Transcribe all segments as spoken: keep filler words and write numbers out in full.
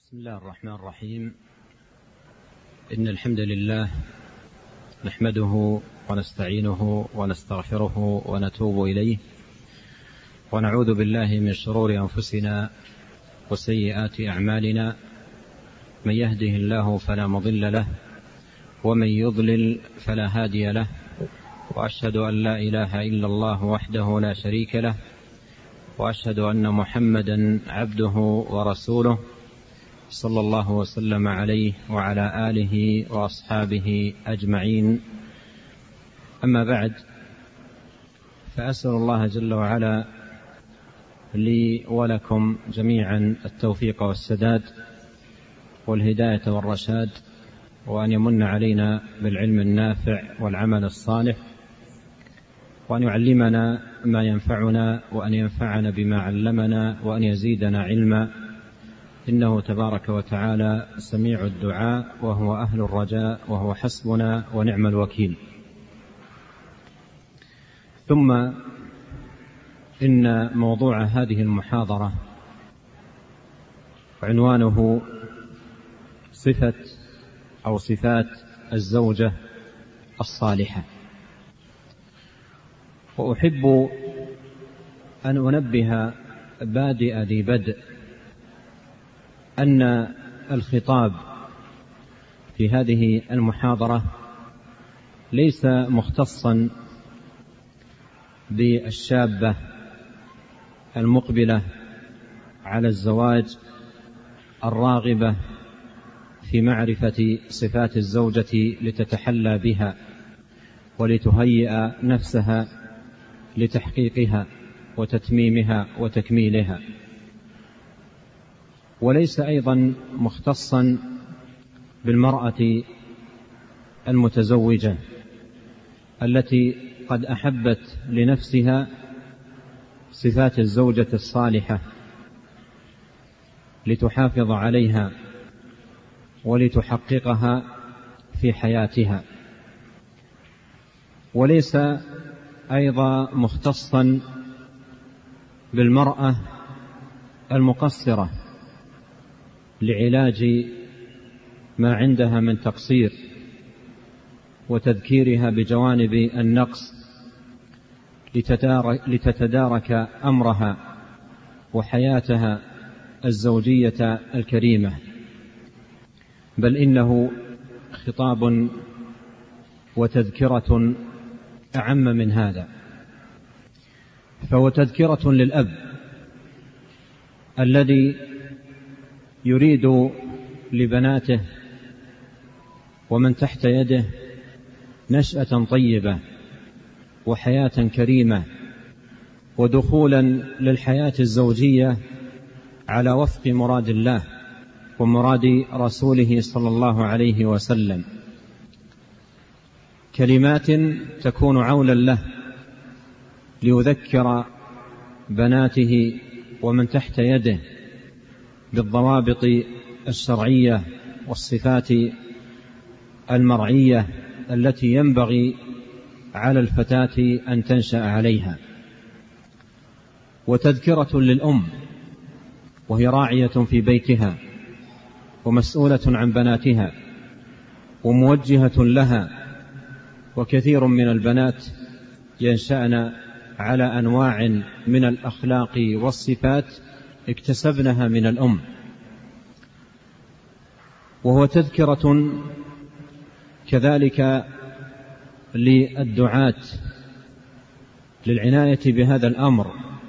بسم الله الرحمن الرحيم. إن الحمد لله نحمده ونستعينه ونستغفره ونتوب إليه، ونعوذ بالله من شرور أنفسنا وسيئات أعمالنا. من يهده الله فلا مضل له، ومن يضلل فلا هادي له، وأشهد أن لا إله إلا الله وحده لا شريك له، وأشهد أن محمدا عبده ورسوله صلى الله وسلم عليه وعلى آله وأصحابه أجمعين. أما بعد، فأسأل الله جل وعلا لي ولكم جميعا التوفيق والسداد والهداية والرشاد، وأن يمن علينا بالعلم النافع والعمل الصالح، وأن يعلمنا ما ينفعنا، وأن ينفعنا بما علمنا، وأن يزيدنا علما، إنه تبارك وتعالى سميع الدعاء، وهو أهل الرجاء، وهو حسبنا ونعم الوكيل. ثم إن موضوع هذه المحاضرة عنوانه صفة أو صفات الزوجة الصالحة. وأحب أن أنبه بادئ ذي بدء أن الخطاب في هذه المحاضرة ليس مختصا بالشابة المقبلة على الزواج الراغبة في معرفة صفات الزوجة لتتحلى بها ولتهيئ نفسها لتحقيقها وتتميمها وتكميلها، وليس أيضا مختصا بالمرأة المتزوجة التي قد أحبت لنفسها صفات الزوجة الصالحة لتحافظ عليها ولتحققها في حياتها، وليس أيضا مختصا بالمرأة المقصرة لعلاج ما عندها من تقصير وتذكيرها بجوانب النقص لتتدارك أمرها وحياتها الزوجية الكريمة، بل إنه خطاب وتذكرة أعم من هذا. فهو تذكرة للأب الذي يريد لبناته ومن تحت يده نشأة طيبة وحياة كريمة ودخولا للحياة الزوجية على وفق مراد الله ومراد رسوله صلى الله عليه وسلم، كلمات تكون عونا له ليذكر بناته ومن تحت يده بالضوابط الشرعية والصفات المرعية التي ينبغي على الفتاة أن تنشأ عليها، وتذكرة للأم وهي راعية في بيتها ومسؤولة عن بناتها وموجهة لها. وكثير من البنات ينشأن على أنواع من الأخلاق والصفات اكتسبنها من الأم. وهو تذكرة كذلك للدعاة للعناية بهذا الأمر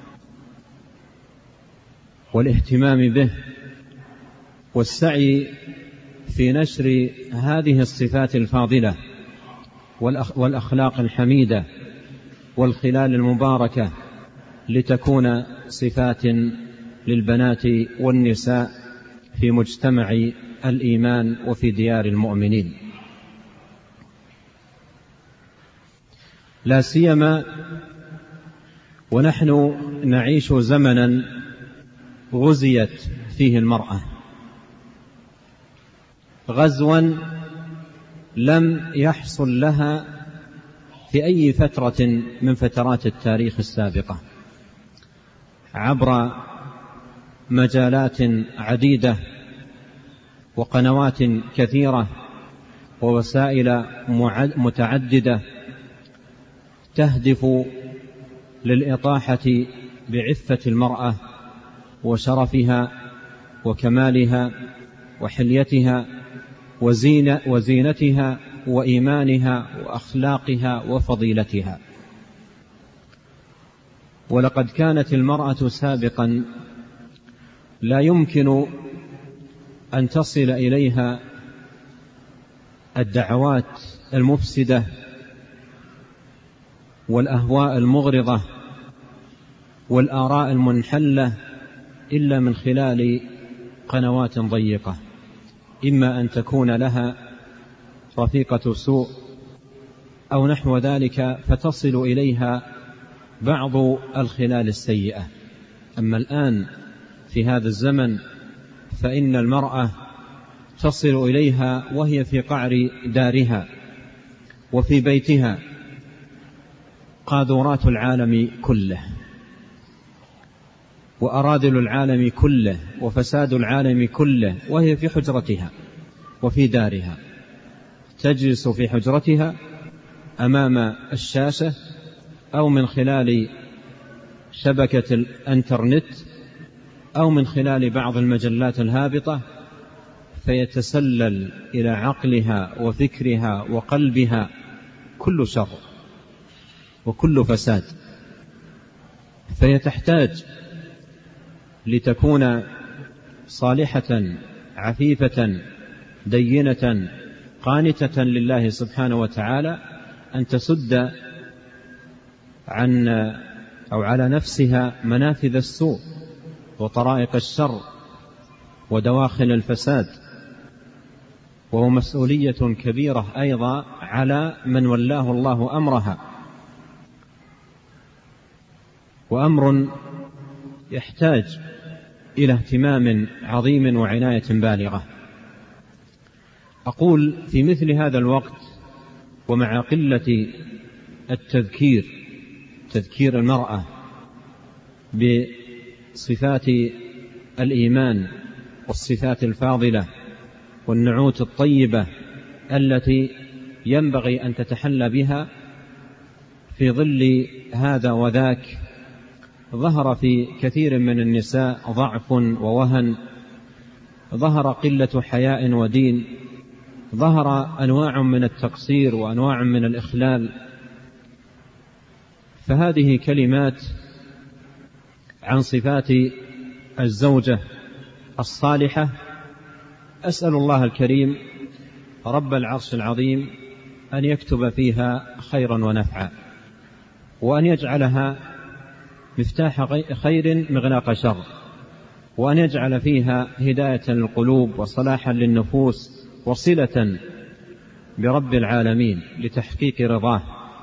والاهتمام به والسعي في نشر هذه الصفات الفاضلة والأخلاق الحميدة والخلال المباركة لتكون صفات للبنات والنساء في مجتمع الإيمان وفي ديار المؤمنين، لا سيما ونحن نعيش زمنا غزيت فيه المرأة غزوا لم يحصل لها في أي فترة من فترات التاريخ السابقة، عبر مجالات عديدة وقنوات كثيرة ووسائل متعددة تهدف للإطاحة بعفة المرأة وشرفها وكمالها وحليتها وزينة وزينتها وإيمانها وأخلاقها وفضيلتها. ولقد كانت المرأة سابقا لا يمكن أن تصل إليها الدعوات المفسدة والأهواء المغرضة والآراء المنحلة إلا من خلال قنوات ضيقة، إما أن تكون لها رفيقة سوء أو نحو ذلك فتصل إليها بعض الخلال السيئة. أما الآن في هذا الزمن فإن المرأة تصل إليها وهي في قعر دارها وفي بيتها قاذورات العالم كله وأراذل العالم كله وفساد العالم كله، وهي في حجرتها وفي دارها، تجلس في حجرتها أمام الشاشة أو من خلال شبكة الانترنت أو من خلال بعض المجلات الهابطة، فيتسلل إلى عقلها وفكرها وقلبها كل شر وكل فساد. فهي تحتاج لتكون صالحة عفيفة دينة قانتة لله سبحانه وتعالى أن تسد عن أو على نفسها منافذ السوء وطرائق الشر ودواخل الفساد، وهو مسؤولية كبيرة أيضا على من ولاه الله أمرها، وأمر يحتاج إلى اهتمام عظيم وعناية بالغة. أقول في مثل هذا الوقت ومع قلة التذكير تذكير المرأة بصفات الإيمان والصفات الفاضلة والنعوت الطيبة التي ينبغي أن تتحلى بها، في ظل هذا وذاك ظهر في كثير من النساء ضعف ووهن، ظهر قلة حياء ودين، ظهر أنواع من التقصير وأنواع من الإخلال. فهذه كلمات عن صفات الزوجة الصالحة، أسأل الله الكريم رب العرش العظيم أن يكتب فيها خيرا ونفعا، وأن يجعلها مفتاح خير مغلاق شر، وأن يجعل فيها هداية للقلوب وصلاحا للنفوس وصلة برب العالمين لتحقيق رضاه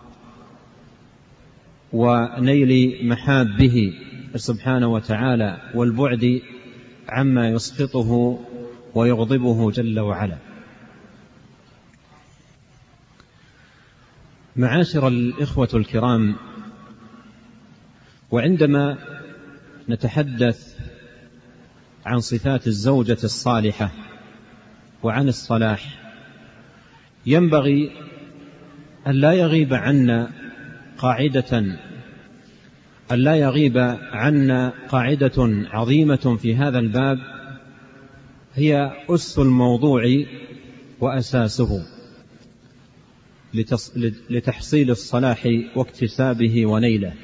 ونيل محابه سبحانه وتعالى والبعد عما يسخطه ويغضبه جل وعلا. معاشر الإخوة الكرام، وعندما نتحدث عن صفات الزوجة الصالحة وعن الصلاح، ينبغي أن لا يغيب عنا قاعدة أن لا يغيب عنا قاعدة عظيمة في هذا الباب، هي أس الموضوع وأساسه لتحصيل الصلاح واكتسابه ونيله،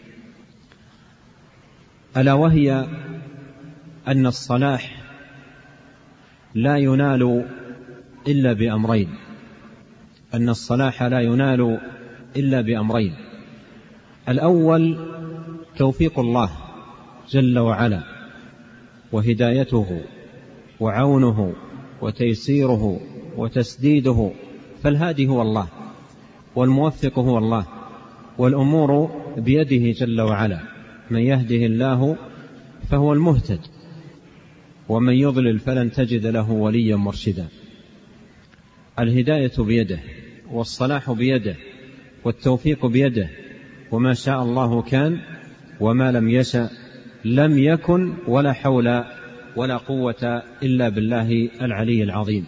ألا وهي أن الصلاح لا ينال إلا بأمرين أن الصلاح لا ينال إلا بأمرين الأول توفيق الله جل وعلا وهدايته وعونه وتيسيره وتسديده، فالهادي هو الله والموفق هو الله، والأمور بيده جل وعلا، من يهده الله فهو المهتد ومن يضلل فلن تجد له وليا مرشدا. الهداية بيده والصلاح بيده والتوفيق بيده، وما شاء الله كان وما لم يشأ لم يكن، ولا حول ولا قوة إلا بالله العلي العظيم.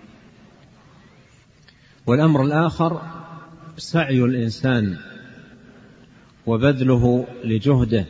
والأمر الآخر سعي الإنسان وبذله لجهده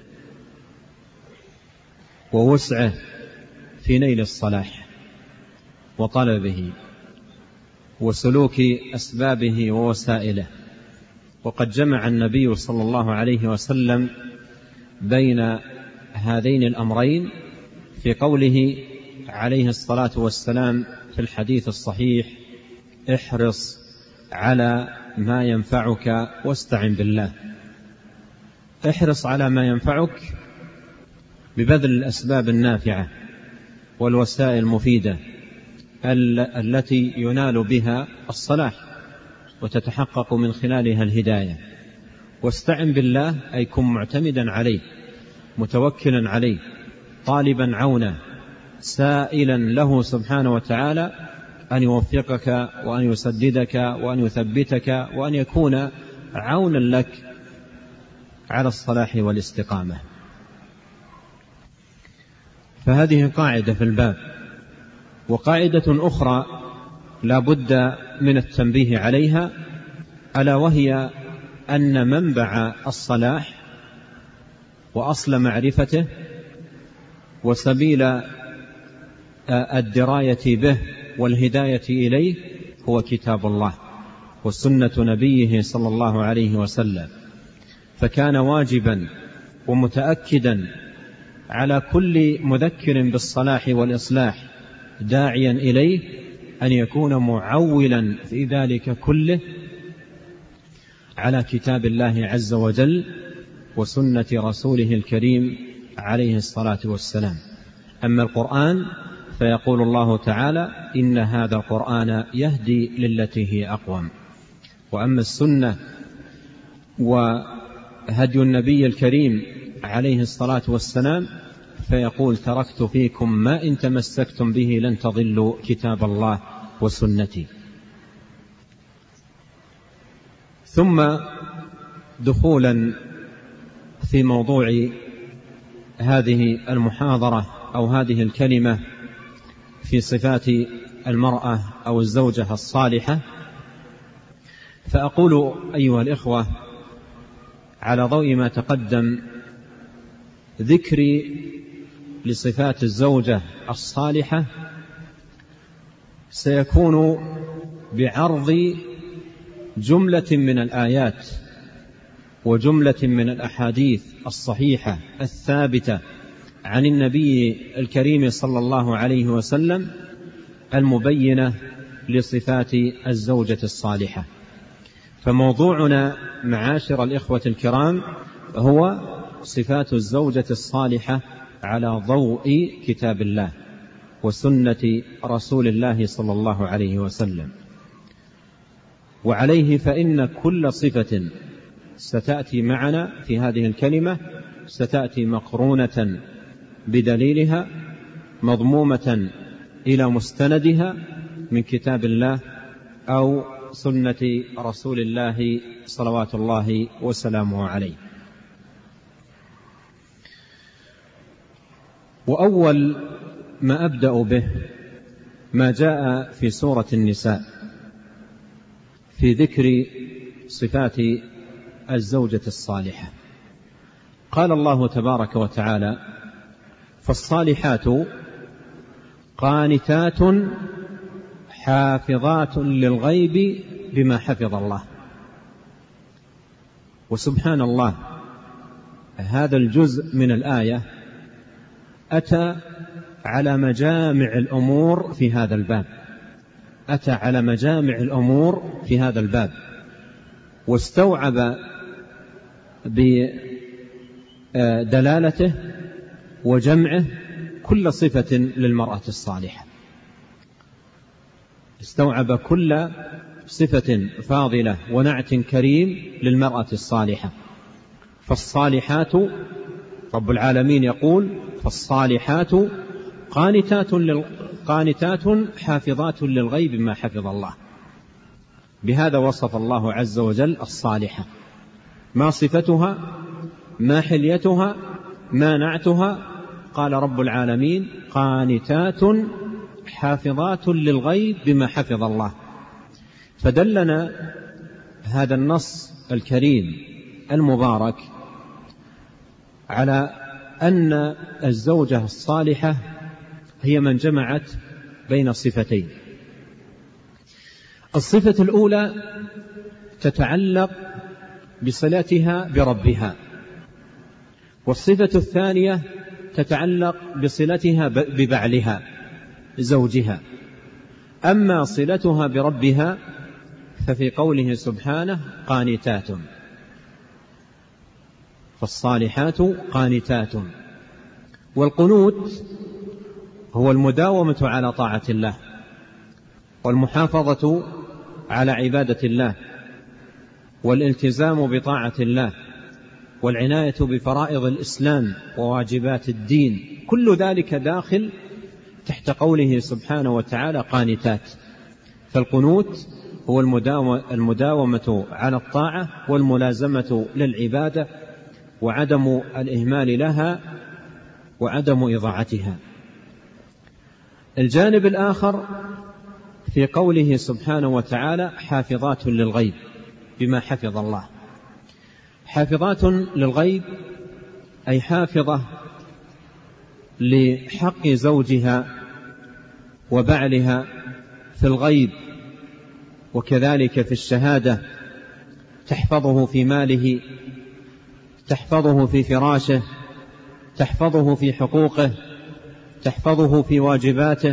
ووسعه في نيل الصلاح وطلبه وسلوك أسبابه ووسائله. وقد جمع النبي صلى الله عليه وسلم بين هذين الأمرين في قوله عليه الصلاة والسلام في الحديث الصحيح: احرص على ما ينفعك واستعن بالله. احرص على ما ينفعك ببذل الأسباب النافعة والوسائل المفيدة التي ينال بها الصلاح وتتحقق من خلالها الهداية. واستعن بالله أي كن معتمدا عليه، متوكلا عليه، طالبا عونه، سائلا له سبحانه وتعالى أن يوفقك وأن يسددك وأن يثبتك وأن يكون عونا لك على الصلاح والاستقامة. فهذه قاعدة في الباب. وقاعدة أخرى لا بد من التنبيه عليها، ألا وهي أن منبع الصلاح وأصل معرفته وسبيل الدراية به والهداية إليه هو كتاب الله وسنة نبيه صلى الله عليه وسلم. فكان واجبا ومتأكدا على كل مذكر بالصلاح والإصلاح داعيا إليه أن يكون معولا في ذلك كله على كتاب الله عز وجل وسنة رسوله الكريم عليه الصلاة والسلام. أما القرآن فيقول الله تعالى: إن هذا القرآن يهدي للتي هي أقوم. وأما السنة وهدي النبي الكريم عليه الصلاة والسلام فيقول: تركت فيكم ما إن تمسكتم به لن تضلوا كتاب الله وسنتي. ثم دخولا في موضوع هذه المحاضرة أو هذه الكلمة في صفات المرأة أو الزوجة الصالحة، فأقول أيها الإخوة على ضوء ما تقدم ذكري لصفات الزوجة الصالحة سيكون بعرض جملة من الآيات وجملة من الأحاديث الصحيحة الثابتة عن النبي الكريم صلى الله عليه وسلم المبينة لصفات الزوجة الصالحة. فموضوعنا معاشر الإخوة الكرام هو صفات الزوجة الصالحة على ضوء كتاب الله وسنة رسول الله صلى الله عليه وسلم. وعليه فإن كل صفة ستأتي معنا في هذه الكلمة ستأتي مقرونة بدليلها مضمومة إلى مستندها من كتاب الله أو سنة رسول الله صلوات الله وسلامه عليه. وأول ما أبدأ به ما جاء في سورة النساء في ذكر صفات الزوجة الصالحة. قال الله تبارك وتعالى: فالصالحات قانتات حافظات للغيب بما حفظ الله. وسبحان الله، هذا الجزء من الآية أتى على مجامع الأمور في هذا الباب أتى على مجامع الأمور في هذا الباب واستوعب بدلالته وجمعه كل صفة للمرأة الصالحة. استوعب كل صفة فاضلة ونعت كريم للمرأة الصالحة. فالصالحات، رب العالمين يقول: فالصالحات قانتات, لل... قانتات حافظات للغيب ما حفظ الله. بهذا وصف الله عز وجل الصالحة. ما صفتها؟ ما حليتها؟ ما نعتها؟ قال رب العالمين قانتات حافظات للغيب بما حفظ الله. فدلنا هذا النص الكريم المبارك على أن الزوجة الصالحة هي من جمعت بين الصفتين. الصفة الأولى تتعلق بصلتها بربها، والصفة الثانية تتعلق بصلتها ببعلها زوجها. أما صلتها بربها ففي قوله سبحانه قانتات، فالصالحات قانتات. والقنوت هو المداومة على طاعة الله والمحافظة على عبادة الله والالتزام بطاعة الله والعناية بفرائض الإسلام وواجبات الدين، كل ذلك داخل تحت قوله سبحانه وتعالى قانتات. فالقنوت هو المداومة على الطاعة والملازمة للعبادة وعدم الإهمال لها وعدم إضاعتها. الجانب الآخر في قوله سبحانه وتعالى حافظات للغيب بما حفظ الله. حافظات للغيب أي حافظة لحق زوجها وبعلها في الغيب وكذلك في الشهادة، تحفظه في ماله، تحفظه في فراشه، تحفظه في حقوقه، تحفظه في واجباته،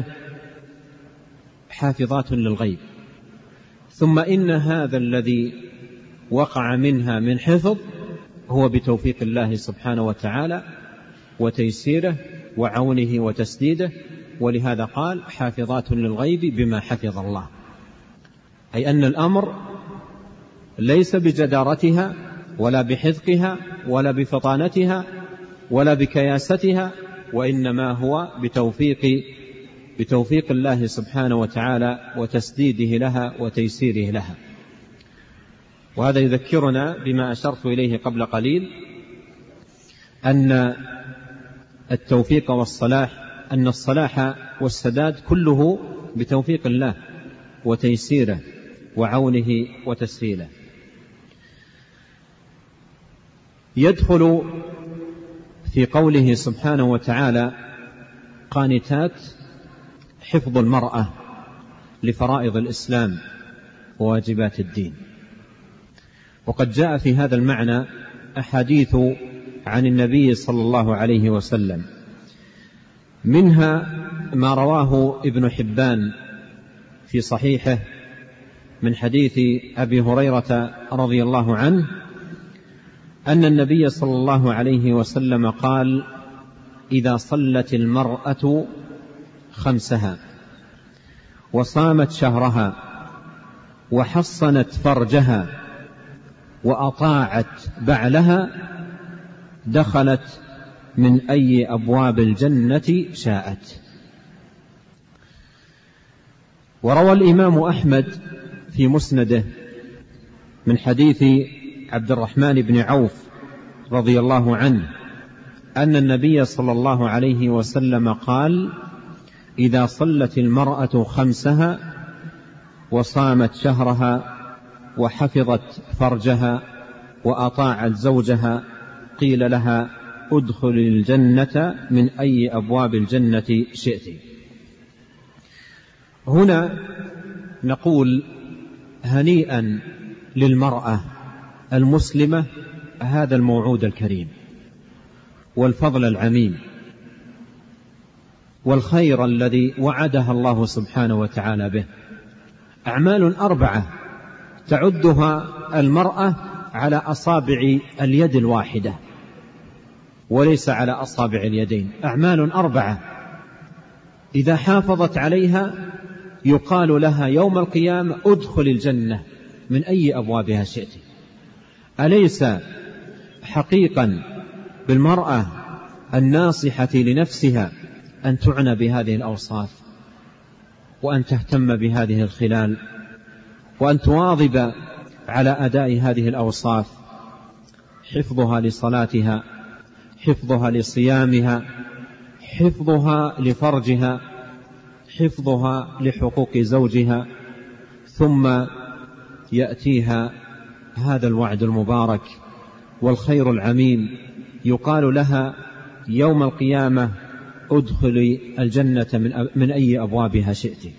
حافظات للغيب. ثم إن هذا الذي وقع منها من حفظ هو بتوفيق الله سبحانه وتعالى وتيسيره وعونه وتسديده، ولهذا قال حافظات للغيب بما حفظ الله، أي أن الأمر ليس بجدارتها ولا بحذقها ولا بفطانتها ولا بكياستها، وإنما هو بتوفيق بتوفيق الله سبحانه وتعالى وتسديده لها وتيسيره لها. وهذا يذكرنا بما أشرت إليه قبل قليل، أن التوفيق والصلاح أن الصلاح والسداد كله بتوفيق الله وتيسيره وعونه وتسهيله. يدخل في قوله سبحانه وتعالى قانتات حفظ المرأة لفرائض الإسلام وواجبات الدين. وقد جاء في هذا المعنى أحاديث عن النبي صلى الله عليه وسلم، منها ما رواه ابن حبان في صحيحه من حديث أبي هريرة رضي الله عنه أن النبي صلى الله عليه وسلم قال: إذا صلت المرأة خمسها وصامت شهرها وحصنت فرجها وأطاعت بعلها دخلت من أي أبواب الجنة شاءت. وروى الإمام أحمد في مسنده من حديث عبد الرحمن بن عوف رضي الله عنه أن النبي صلى الله عليه وسلم قال: إذا صلت المرأة خمسها وصامت شهرها وحفظت فرجها وأطاعت زوجها قيل لها ادخل الجنة من أي أبواب الجنة شئت. هنا نقول هنيئا للمرأة المسلمة هذا الموعود الكريم والفضل العميم والخير الذي وعدها الله سبحانه وتعالى به. أعمال أربعة تعدها المرأة على أصابع اليد الواحدة وليس على أصابع اليدين. أعمال أربعة إذا حافظت عليها يقال لها يوم القيامة ادخل الجنة من أي أبوابها شئت. أليس حقيقا بالمرأة الناصحة لنفسها أن تعنى بهذه الأوصاف وأن تهتم بهذه الخلال وأن تواظب على أداء هذه الأوصاف، حفظها لصلاتها، حفظها لصيامها، حفظها لفرجها، حفظها لحقوق زوجها، ثم يأتيها هذا الوعد المبارك والخير العميم، يقال لها يوم القيامة ادخلي الجنة من أي أبوابها شئت.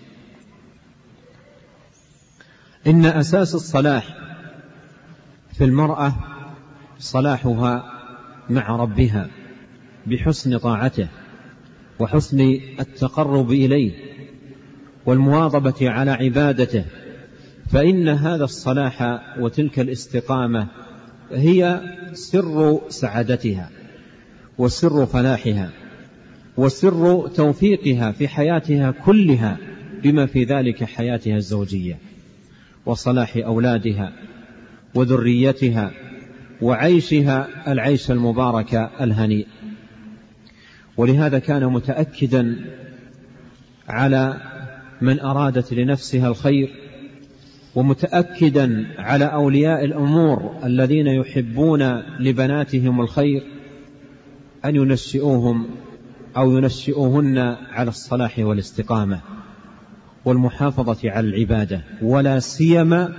إن أساس الصلاح في المرأة صلاحها مع ربها بحسن طاعته وحسن التقرب إليه والمواظبة على عبادته، فإن هذا الصلاح وتلك الاستقامة هي سر سعادتها وسر فلاحها وسر توفيقها في حياتها كلها، بما في ذلك حياتها الزوجية وصلاح أولادها وذريتها وعيشها العيش المبارك الهنيء. ولهذا كان متأكدا على من أرادت لنفسها الخير، ومتأكدا على أولياء الأمور الذين يحبون لبناتهم الخير أن ينشئوهم أو ينشئوهن على الصلاح والاستقامة والمحافظة على العبادة، ولا سيما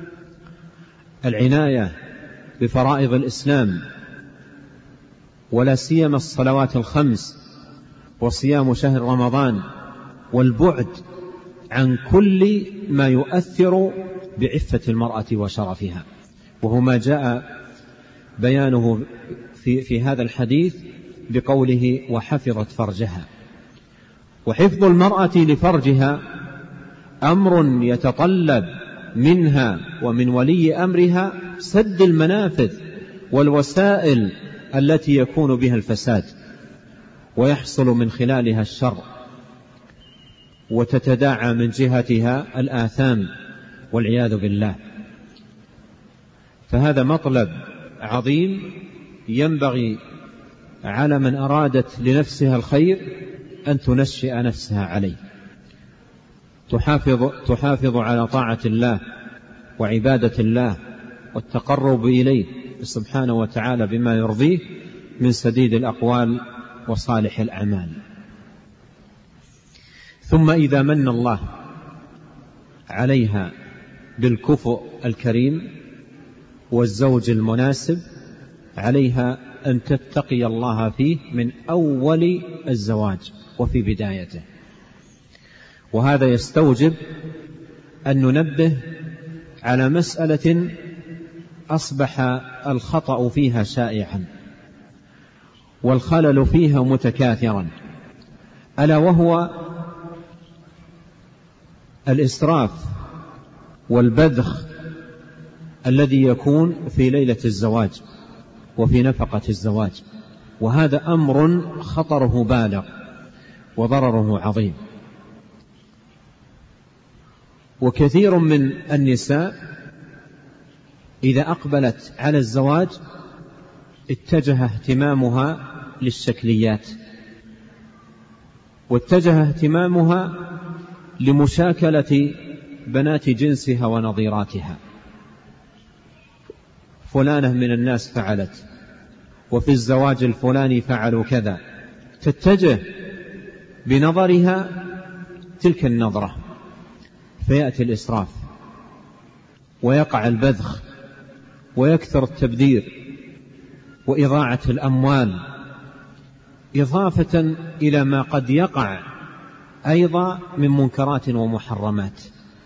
العناية بفرائض الإسلام، ولا سيما الصلوات الخمس وصيام شهر رمضان، والبعد عن كل ما يؤثر بعفة المرأة وشرفها، وهو ما جاء بيانه في, في هذا الحديث بقوله وحفظت فرجها. وحفظ المرأة لفرجها أمر يتطلب منها ومن ولي أمرها سد المنافذ والوسائل التي يكون بها الفساد ويحصل من خلالها الشر، وتتداعى من جهتها الآثام والعياذ بالله. فهذا مطلب عظيم ينبغي على من أرادت لنفسها الخير أن تنشئ نفسها عليه، تحافظ, تحافظ على طاعة الله وعبادة الله والتقرب إليه سبحانه وتعالى بما يرضيه من سديد الأقوال وصالح الأعمال. ثم إذا من الله عليها بالكفء الكريم والزوج المناسب، عليها أن تتقي الله فيه من أول الزواج وفي بدايته. وهذا يستوجب أن ننبه على مسألة أصبح الخطأ فيها شائعا والخلل فيها متكاثرا، ألا وهو الإسراف والبذخ الذي يكون في ليلة الزواج وفي نفقة الزواج، وهذا أمر خطره بالغ وضرره عظيم. وكثير من النساء إذا أقبلت على الزواج اتجه اهتمامها للشكليات، واتجه اهتمامها لمشاكلة بنات جنسها ونظيراتها. فلانة من الناس فعلت، وفي الزواج الفلاني فعلوا كذا، تتجه بنظرها تلك النظرة، فيأتي الإسراف ويقع البذخ ويكثر التبذير وإضاعة الأموال، إضافة إلى ما قد يقع أيضا من منكرات ومحرمات.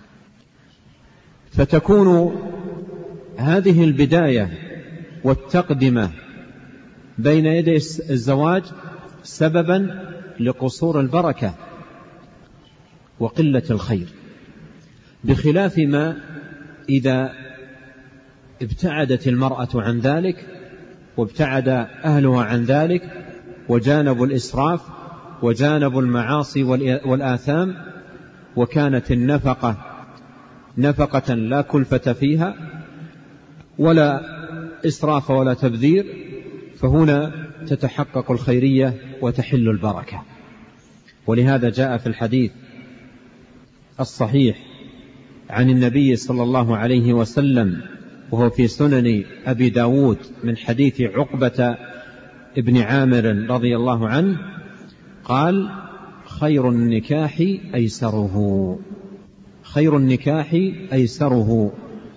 فتكون هذه البداية والتقدمة بين يدي الزواج سببا لقصور البركة وقلة الخير، بخلاف ما إذا ابتعدت المرأة عن ذلك وابتعد أهلها عن ذلك وجانبوا الإسراف وجانبوا المعاصي والآثام، وكانت النفقة نفقة لا كلفة فيها ولا إسراف ولا تبذير، فهنا تتحقق الخيرية وتحل البركة. ولهذا جاء في الحديث الصحيح عن النبي صلى الله عليه وسلم، وهو في سنن أبي داود من حديث عقبة ابن عامر رضي الله عنه، قال خير النكاح أيسره، خير النكاح أيسره.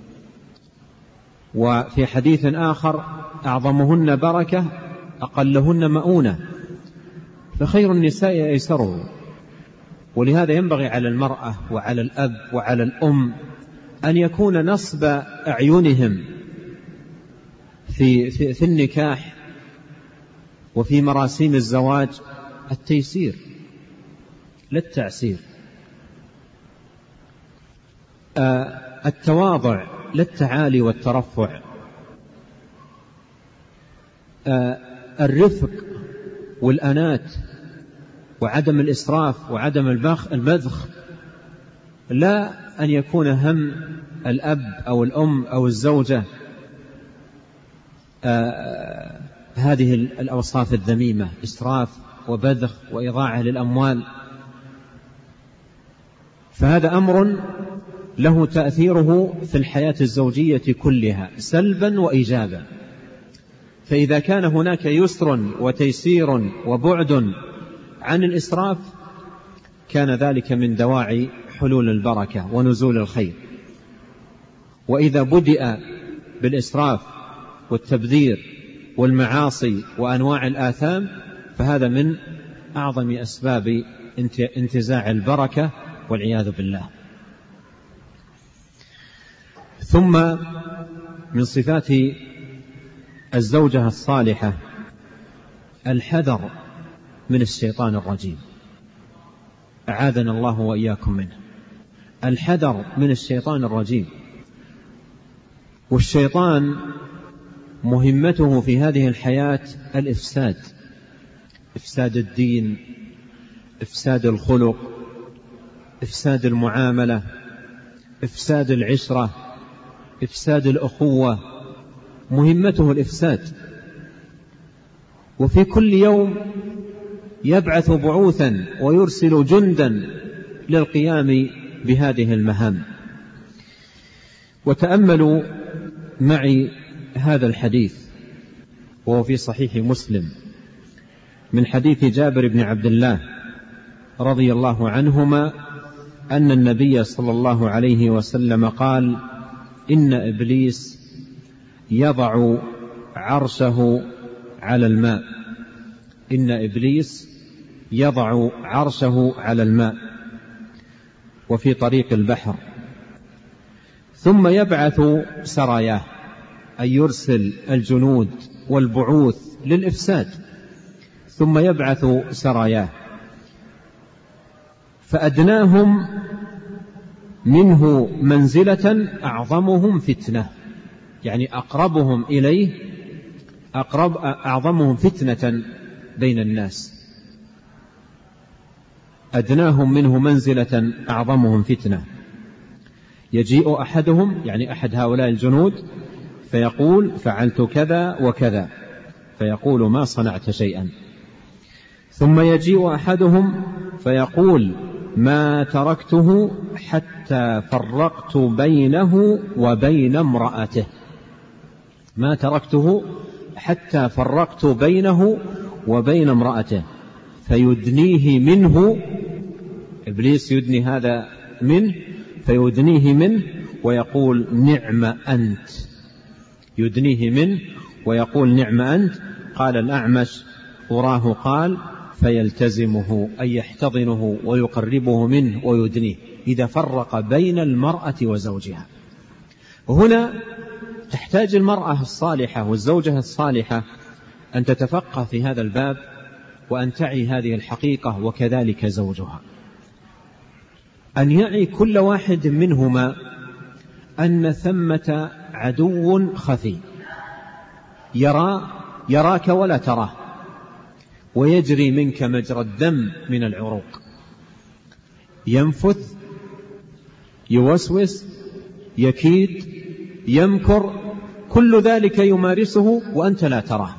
وفي حديث آخر أعظمهن بركة أقلهن مؤونة، فخير النساء أيسره. ولهذا ينبغي على المرأة وعلى الأب وعلى الأم أن يكون نصب أعينهم في, في, في النكاح وفي مراسيم الزواج التيسير لا التعسير، آه التواضع لا التعالي والترفع، آه الرفق والأنات وعدم الإسراف وعدم البذخ، لا أن يكون هم الأب أو الأم أو الزوجة آه هذه الأوصاف الذميمة، إسراف وبذخ وإضاعة للأموال. فهذا أمر له تأثيره في الحياة الزوجية كلها سلبا وإيجابا. فإذا كان هناك يسر وتيسير وبعد عن الإسراف كان ذلك من دواعي حلول البركة ونزول الخير. وإذا بدأ بالإسراف والتبذير والمعاصي وأنواع الآثام فهذا من أعظم أسباب انتزاع البركة والعياذ بالله. ثم من صفات الزوجة الصالحة الحذر من الشيطان الرجيم، أعاذنا الله وإياكم منه. الحذر من الشيطان الرجيم. والشيطان مهمته في هذه الحياة الإفساد، إفساد الدين، إفساد الخلق، إفساد المعاملة، إفساد العشرة، إفساد الأخوة، مهمته الإفساد. وفي كل يوم يبعث بعوثا ويرسل جندا للقيام بهذه المهام. وتأملوا معي هذا الحديث وهو في صحيح مسلم من حديث جابر بن عبد الله رضي الله عنهما أن النبي صلى الله عليه وسلم قال: إن إبليس يضع عرشه على الماء، إن إبليس يضع عرشه على الماء وفي طريق البحر، ثم يبعث سراياه، أي يرسل الجنود والبعوث للإفساد، ثم يبعث سراياه، فأدناهم منه منزلة أعظمهم فتنة، يعني أقربهم إليه أقرب أعظمهم فتنة بين الناس. أدناهم منه منزلة أعظمهم فتنة. يجيء أحدهم، يعني أحد هؤلاء الجنود، فيقول: فعلت كذا وكذا، فيقول: ما صنعت شيئا. ثم يجيء أحدهم فيقول: ما تركته حتى فرقت بينه وبين امرأته، ما تركته حتى فرقت بينه وبين امرأته، فيدنيه منه، إبليس يدني هذا منه، فيدنيه منه ويقول: نعم أنت، يدنيه منه ويقول: نعم أنت. قال الأعمش: أراه قال: فيلتزمه، أي يحتضنه ويقربه منه ويدنيه، إذا فرق بين المرأة وزوجها. وهنا تحتاج المرأة الصالحة والزوجة الصالحة أن تتفقه في هذا الباب وأن تعي هذه الحقيقة، وكذلك زوجها، أن يعي كل واحد منهما أن ثمة عدو خفي يرى يراك ولا تراه، ويجري منك مجرى الدم من العروق، ينفث، يوسوس، يكيد، يمكر، كل ذلك يمارسه وأنت لا تراه.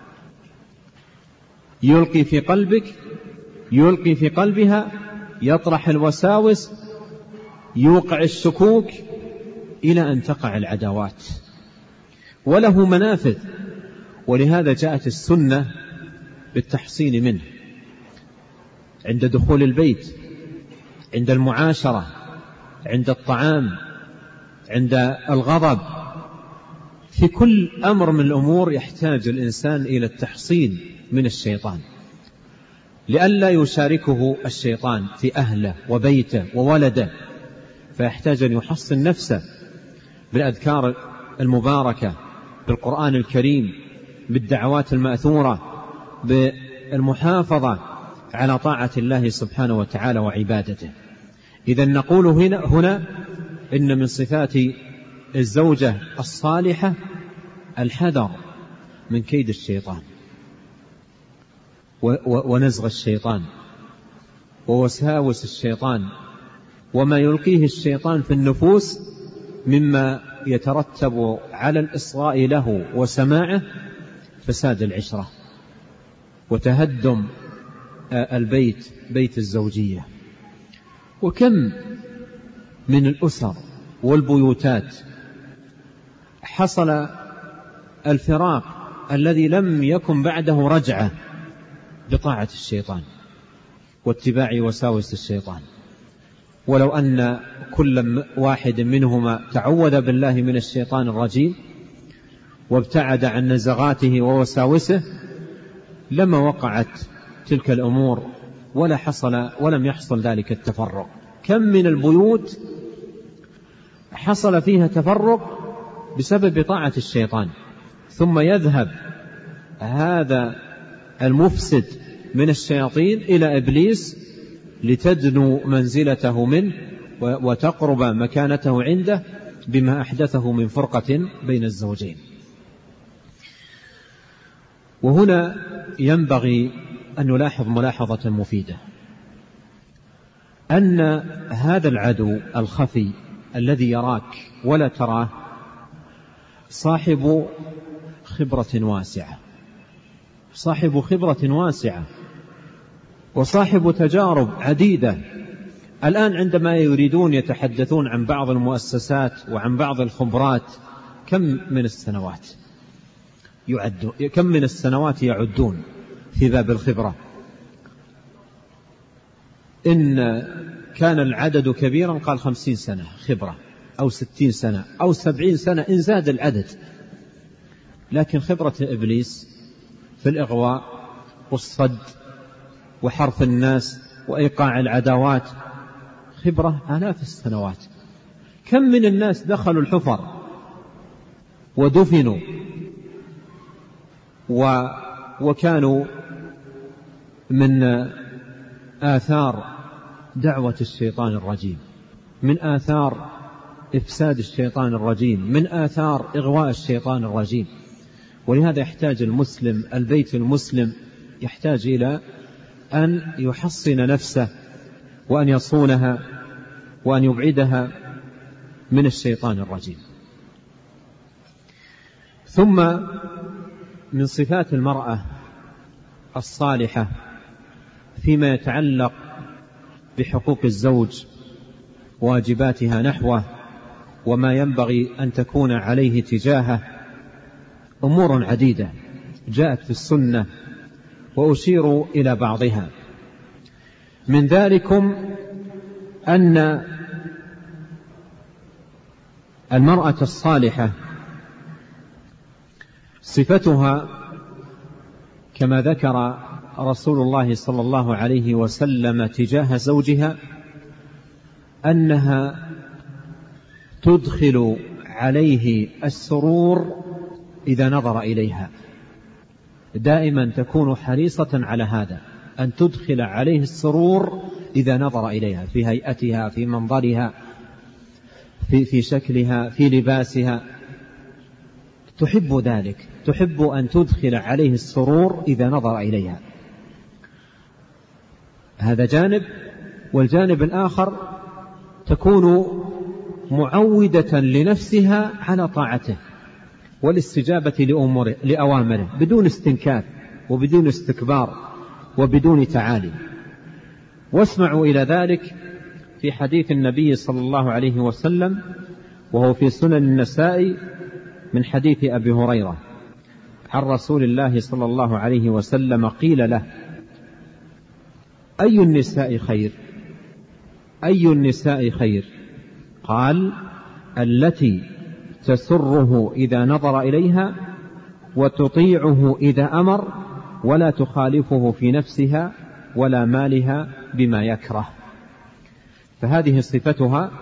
يلقي في قلبك، يلقي في قلبها، يطرح الوساوس، يوقع الشكوك، إلى أن تقع العداوات، وله منافذ. ولهذا جاءت السنة بالتحصين منه، عند دخول البيت، عند المعاشرة، عند الطعام، عند الغضب. في كل أمر من الأمور يحتاج الإنسان إلى التحصين من الشيطان لئلا يشاركه الشيطان في أهله وبيته وولده، فيحتاج أن يحصن نفسه بالأذكار المباركة، بالقرآن الكريم، بالدعوات المأثورة، بالمحافظة على طاعة الله سبحانه وتعالى وعبادته. إذن نقول هنا, هنا إن من صفات الزوجة الصالحة الحذر من كيد الشيطان ونزغ الشيطان ووساوس الشيطان وما يلقيه الشيطان في النفوس مما يترتب على الإصغاء له وسماعه فساد العشرة وتهدم البيت، بيت الزوجية. وكم من الأسر والبيوتات حصل الفراق الذي لم يكن بعده رجعة بطاعة الشيطان واتباع وساوس الشيطان، ولو أن كل واحد منهما تعوذ بالله من الشيطان الرجيم وابتعد عن نزغاته ووساوسه لما وقعت تلك الأمور ولا حصل ولم يحصل ذلك التفرق. كم من البيوت حصل فيها تفرق بسبب طاعة الشيطان، ثم يذهب هذا المفسد من الشياطين إلى إبليس لتدنو منزلته منه وتقرب مكانته عنده بما أحدثه من فرقة بين الزوجين. وهنا ينبغي أن نلاحظ ملاحظة مفيدة، أن هذا العدو الخفي الذي يراك ولا تراه صاحب خبرة واسعة، صاحب خبرة واسعة وصاحب تجارب عديدة. الآن عندما يريدون يتحدثون عن بعض المؤسسات وعن بعض الخبرات كم من السنوات يعد كم من السنوات يعدون في باب الخبرة. إن كان العدد كبيرا قال خمسين سنة خبرة أو ستين سنة أو سبعين سنة إن زاد العدد. لكن خبرة إبليس في الإغواء والصد وحرف الناس وإيقاع العداوات خبرة آلاف السنوات. كم من الناس دخلوا الحفر ودفنوا و وكانوا من آثار دعوة الشيطان الرجيم، من آثار إفساد الشيطان الرجيم، من آثار إغواء الشيطان الرجيم. ولهذا يحتاج المسلم، البيت المسلم يحتاج إلى أن يحصن نفسه وأن يصونها وأن يبعدها من الشيطان الرجيم. ثم من صفات المرأة الصالحة فيما يتعلق بحقوق الزوج واجباتها نحوه وما ينبغي أن تكون عليه تجاهه أمور عديدة جاءت في السنة وأشير إلى بعضها. من ذلكم أن المرأة الصالحة صفتها كما ذكر رسول الله صلى الله عليه وسلم تجاه زوجها أنها تدخل عليه السرور إذا نظر إليها. دائما تكون حريصة على هذا، أن تدخل عليه السرور إذا نظر إليها، في هيئتها، في منظرها، في, في شكلها، في لباسها، تحب ذلك، تحب أن تدخل عليه السرور إذا نظر إليها. هذا جانب. والجانب الآخر تكون معودة لنفسها على طاعته والاستجابة لأمره لأوامره بدون استنكار وبدون استكبار وبدون تعالي. واسمعوا إلى ذلك في حديث النبي صلى الله عليه وسلم وهو في سنن النسائي من حديث أبي هريرة عن رسول الله صلى الله عليه وسلم قيل له: أي النساء خير؟ أي النساء خير؟ قال: التي تسره إذا نظر إليها، وتطيعه إذا أمر، ولا تخالفه في نفسها ولا مالها بما يكره. فهذه صفتها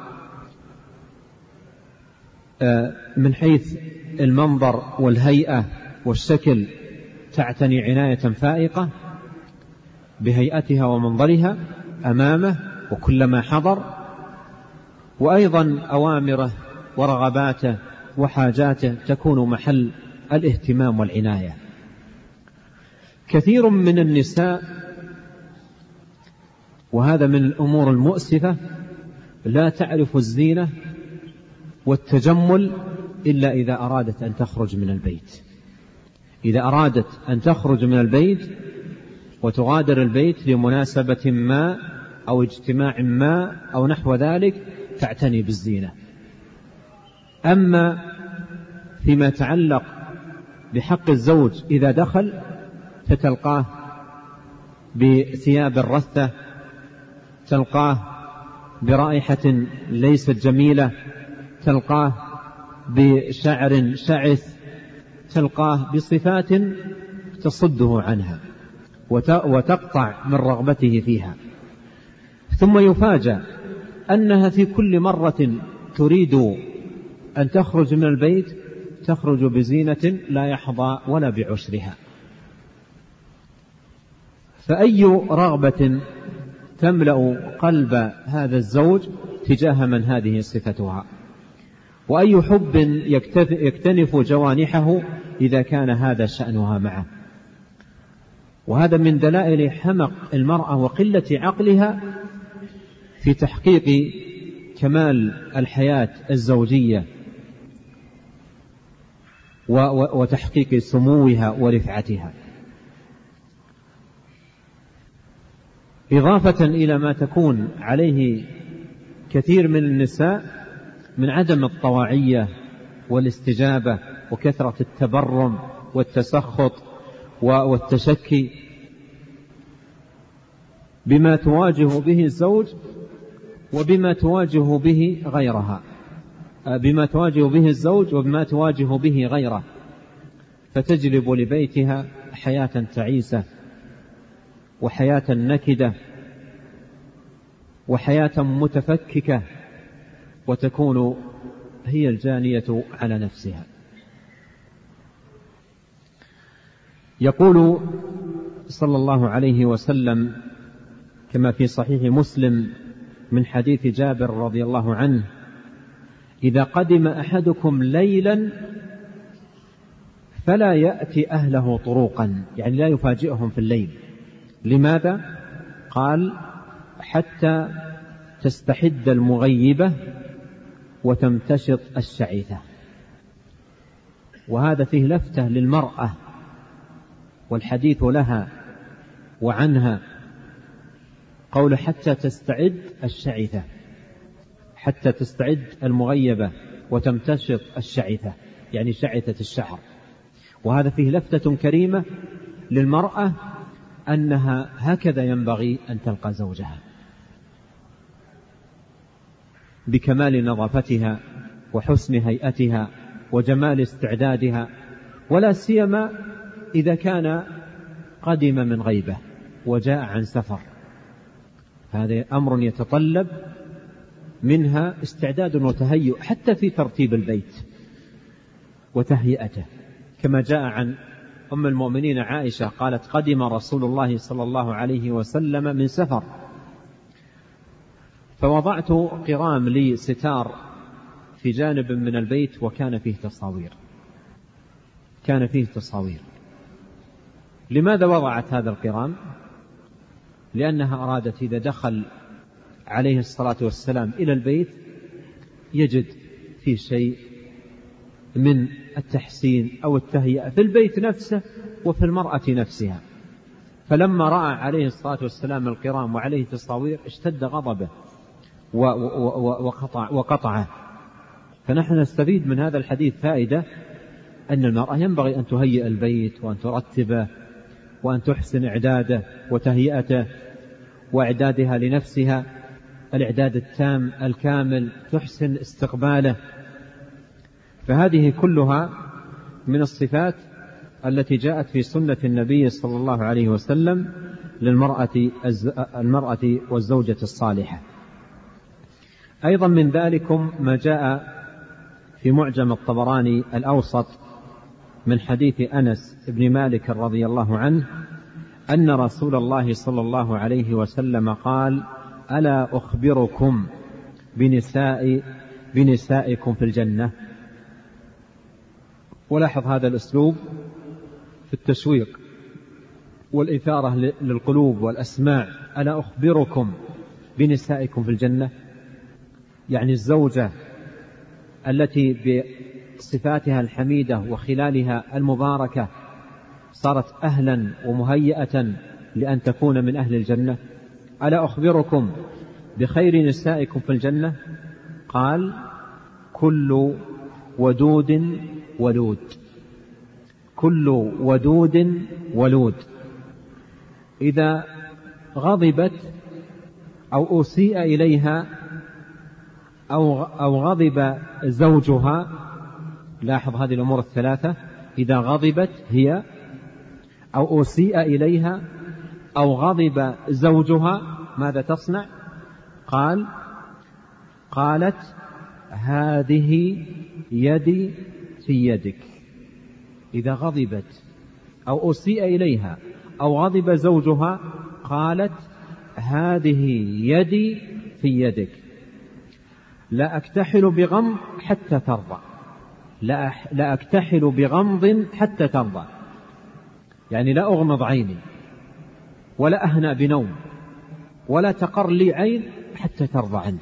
من حيث المنظر والهيئة والشكل، تعتني عناية فائقة بهيئتها ومنظرها أمامه وكلما حضر، وأيضا أوامره ورغباته وحاجاته تكون محل الاهتمام والعناية. كثير من النساء، وهذا من الأمور المؤسفة، لا تعرف الزينة والتجمل إلا إذا أرادت أن تخرج من البيت. إذا أرادت أن تخرج من البيت وتغادر البيت لمناسبة ما أو اجتماع ما أو نحو ذلك تعتني بالزينة. أما فيما يتعلق بحق الزوج إذا دخل فتلقاه بثياب رثة، تلقاه برائحة ليست جميلة، تلقاه بشعر شعث، تلقاه بصفات تصده عنها وتقطع من رغبته فيها، ثم يفاجأ أنها في كل مرة تريد أن تخرج من البيت تخرج بزينة لا يحظى ولا بعشرها. فأي رغبة تملأ قلب هذا الزوج تجاه من هذه صفتها، وأي حب يكتنف جوانحه إذا كان هذا شأنها معه. وهذا من دلائل حمق المرأة وقلة عقلها في تحقيق كمال الحياة الزوجية وتحقيق سموها ورفعتها، إضافة إلى ما تكون عليه كثير من النساء من عدم الطواعية والاستجابة وكثرة التبرم والتسخط والتشكي بما تواجه به الزوج وبما تواجه به غيرها، بما تواجه به الزوج وبما تواجه به غيره، فتجلب لبيتها حياة تعيسة وحياة نكدة وحياة متفككة، وتكون هي الجانية على نفسها. يقول صلى الله عليه وسلم كما في صحيح مسلم من حديث جابر رضي الله عنه: إذا قدم أحدكم ليلا فلا يأتي أهله طروقا، يعني لا يفاجئهم في الليل. لماذا؟ قال: حتى تستحد المغيبة وتمتشط الشعيثة. وهذا فيه لفتة للمرأة والحديث لها وعنها، قول حتى تستعد الشعيثة، حتى تستعد المغيبة وتمتشط الشعيثة، يعني شعثة الشعر. وهذا فيه لفتة كريمة للمرأة أنها هكذا ينبغي أن تلقى زوجها، بكمال نظافتها وحسن هيئتها وجمال استعدادها، ولا سيما إذا كان قدم من غيبة وجاء عن سفر. هذا أمر يتطلب منها استعداد وتهيؤ حتى في ترتيب البيت وتهيئته، كما جاء عن أم المؤمنين عائشة قالت: قدم رسول الله صلى الله عليه وسلم من سفر، فوضعت قرام لي ستار في جانب من البيت وكان فيه تصاوير، كان فيه تصاوير. لماذا وضعت هذا القرام؟ لأنها أرادت إذا دخل عليه الصلاة والسلام إلى البيت يجد فيه شيء من التحسين أو التهيئة في البيت نفسه وفي المرأة نفسها. فلما رأى عليه الصلاة والسلام القرام وعليه تصاوير اشتد غضبه وقطع وقطعه. فنحن نستفيد من هذا الحديث فائدة أن المرأة ينبغي أن تهيئ البيت وأن ترتبه وأن تحسن إعداده وتهيئته، وإعدادها لنفسها الإعداد التام الكامل، تحسن استقباله. فهذه كلها من الصفات التي جاءت في سنة النبي صلى الله عليه وسلم للمرأة المرأة والزوجة الصالحة. أيضا من ذلكم ما جاء في معجم الطبراني الأوسط من حديث أنس بن مالك رضي الله عنه أن رسول الله صلى الله عليه وسلم قال: ألا أخبركم بنساء بنسائكم في الجنة؟ ولاحظ هذا الأسلوب في التشويق والإثارة للقلوب والأسماع. ألا أخبركم بنسائكم في الجنة، يعني الزوجة التي بصفاتها الحميدة وخلالها المباركة صارت أهلا ومهيئة لأن تكون من أهل الجنة. ألا أخبركم بخير نسائكم في الجنة؟ قال: كل ودود ولود. كل ودود ولود. إذا غضبت أو أسيء إليها أو أو غضب زوجها، لاحظ هذه الأمور الثلاثة: إذا غضبت هي أو أسيء إليها أو غضب زوجها ماذا تصنع؟ قال قالت: هذه يدي في يدك. إذا غضبت أو أسيء إليها أو غضب زوجها قالت: هذه يدي في يدك، لا أكتحل بغمض حتى ترضى. لا, لا أكتحل بغمض حتى ترضى، يعني لا أغمض عيني ولا أهنأ بنوم ولا تقر لي عين حتى ترضى عني.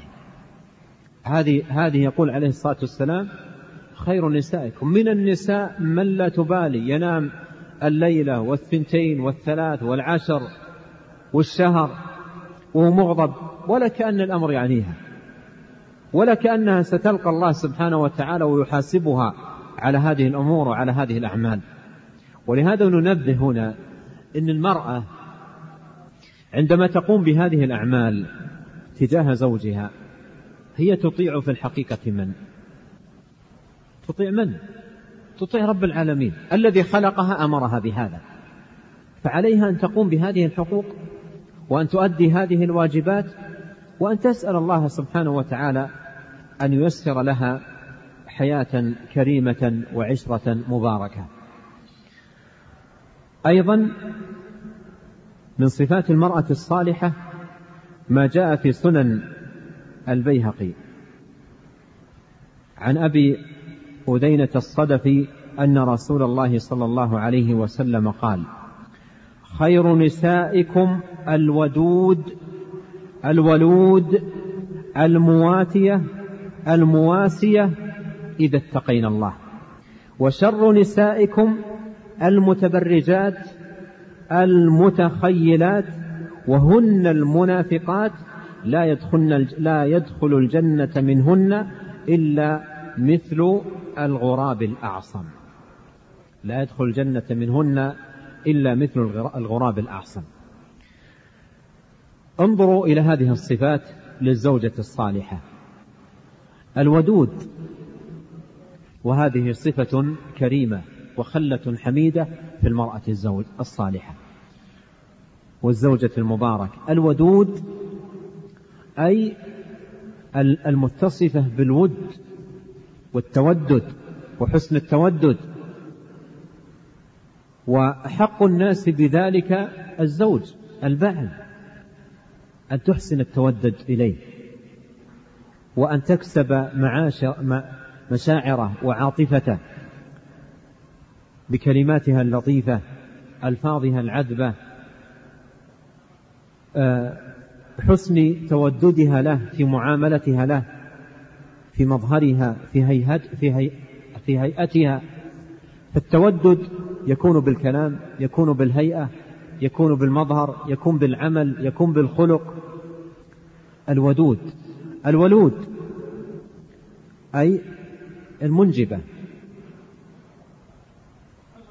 هذه هذه يقول عليه الصلاة والسلام: خير نسائكم. من النساء من لا تبالي، ينام الليلة والثنتين والثلاث والعشر والشهر وهو مغضب ولا كأن الأمر يعنيها، ولا كأنها ستلقى الله سبحانه وتعالى ويحاسبها على هذه الأمور وعلى هذه الأعمال. ولهذا ننبه هنا إن المرأة عندما تقوم بهذه الأعمال تجاه زوجها هي تطيع في الحقيقة من؟ تطيع من؟ تطيع رب العالمين الذي خلقها، أمرها بهذا، فعليها أن تقوم بهذه الحقوق وأن تؤدي هذه الواجبات وأن تسأل الله سبحانه وتعالى أن ييسر لها حياة كريمة وعشرة مباركة. أيضا من صفات المرأة الصالحة ما جاء في سنن البيهقي عن أبي أذينة الصدفي أن رسول الله صلى الله عليه وسلم قال: خير نسائكم الودود الولود المواتية المواسية إذا اتقين الله، وشر نسائكم المتبرجات المتخيلات وهن المنافقات لا يدخلن لا يدخل الجنة منهن إلا مثل الغراب الأعصم. لا يدخل الجنة منهن إلا مثل الغراب الأعصم. انظروا إلى هذه الصفات للزوجة الصالحة: الودود، وهذه صفة كريمة وخلة حميدة في المرأة الزوج الصالحة والزوجة المبارك. الودود أي المتصفة بالود والتودد وحسن التودد، وحق الناس بذلك الزوج البعل أن تحسن التودد إليه وأن تكسب مشاعره وعاطفته بكلماتها اللطيفة ألفاظها العذبة، حسن توددها له في معاملتها له، في مظهرها، في هيئت في هي في هيئتها. فالتودد يكون بالكلام، يكون بالهيئة، يكون بالمظهر، يكون بالعمل، يكون بالخلق. الودود. الولود أي المنجبة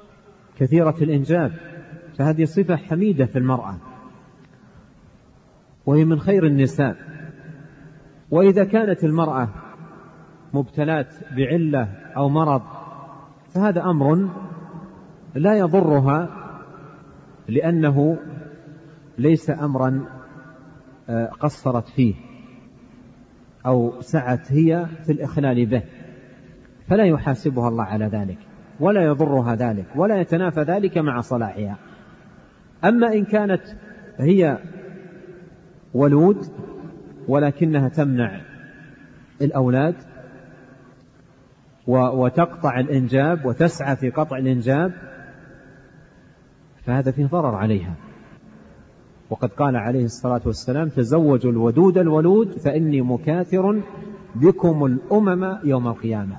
كثيرة الإنجاب، فهذه صفة حميدة في المرأة. وهي من خير النساء. وإذا كانت المرأة مبتلات بعلة أو مرض فهذا أمر لا يضرها، لأنه ليس أمرا قصرت فيه أو سعت هي في الإخلال به، فلا يحاسبها الله على ذلك ولا يضرها ذلك ولا يتنافى ذلك مع صلاحها. أما إن كانت هي ولود ولكنها تمنع الأولاد وتقطع الإنجاب وتسعى في قطع الإنجاب فهذا فيه ضرر عليها. وقد قال عليه الصلاة والسلام: تزوجوا الودود الولود فإني مكاثر بكم الأمم يوم القيامة.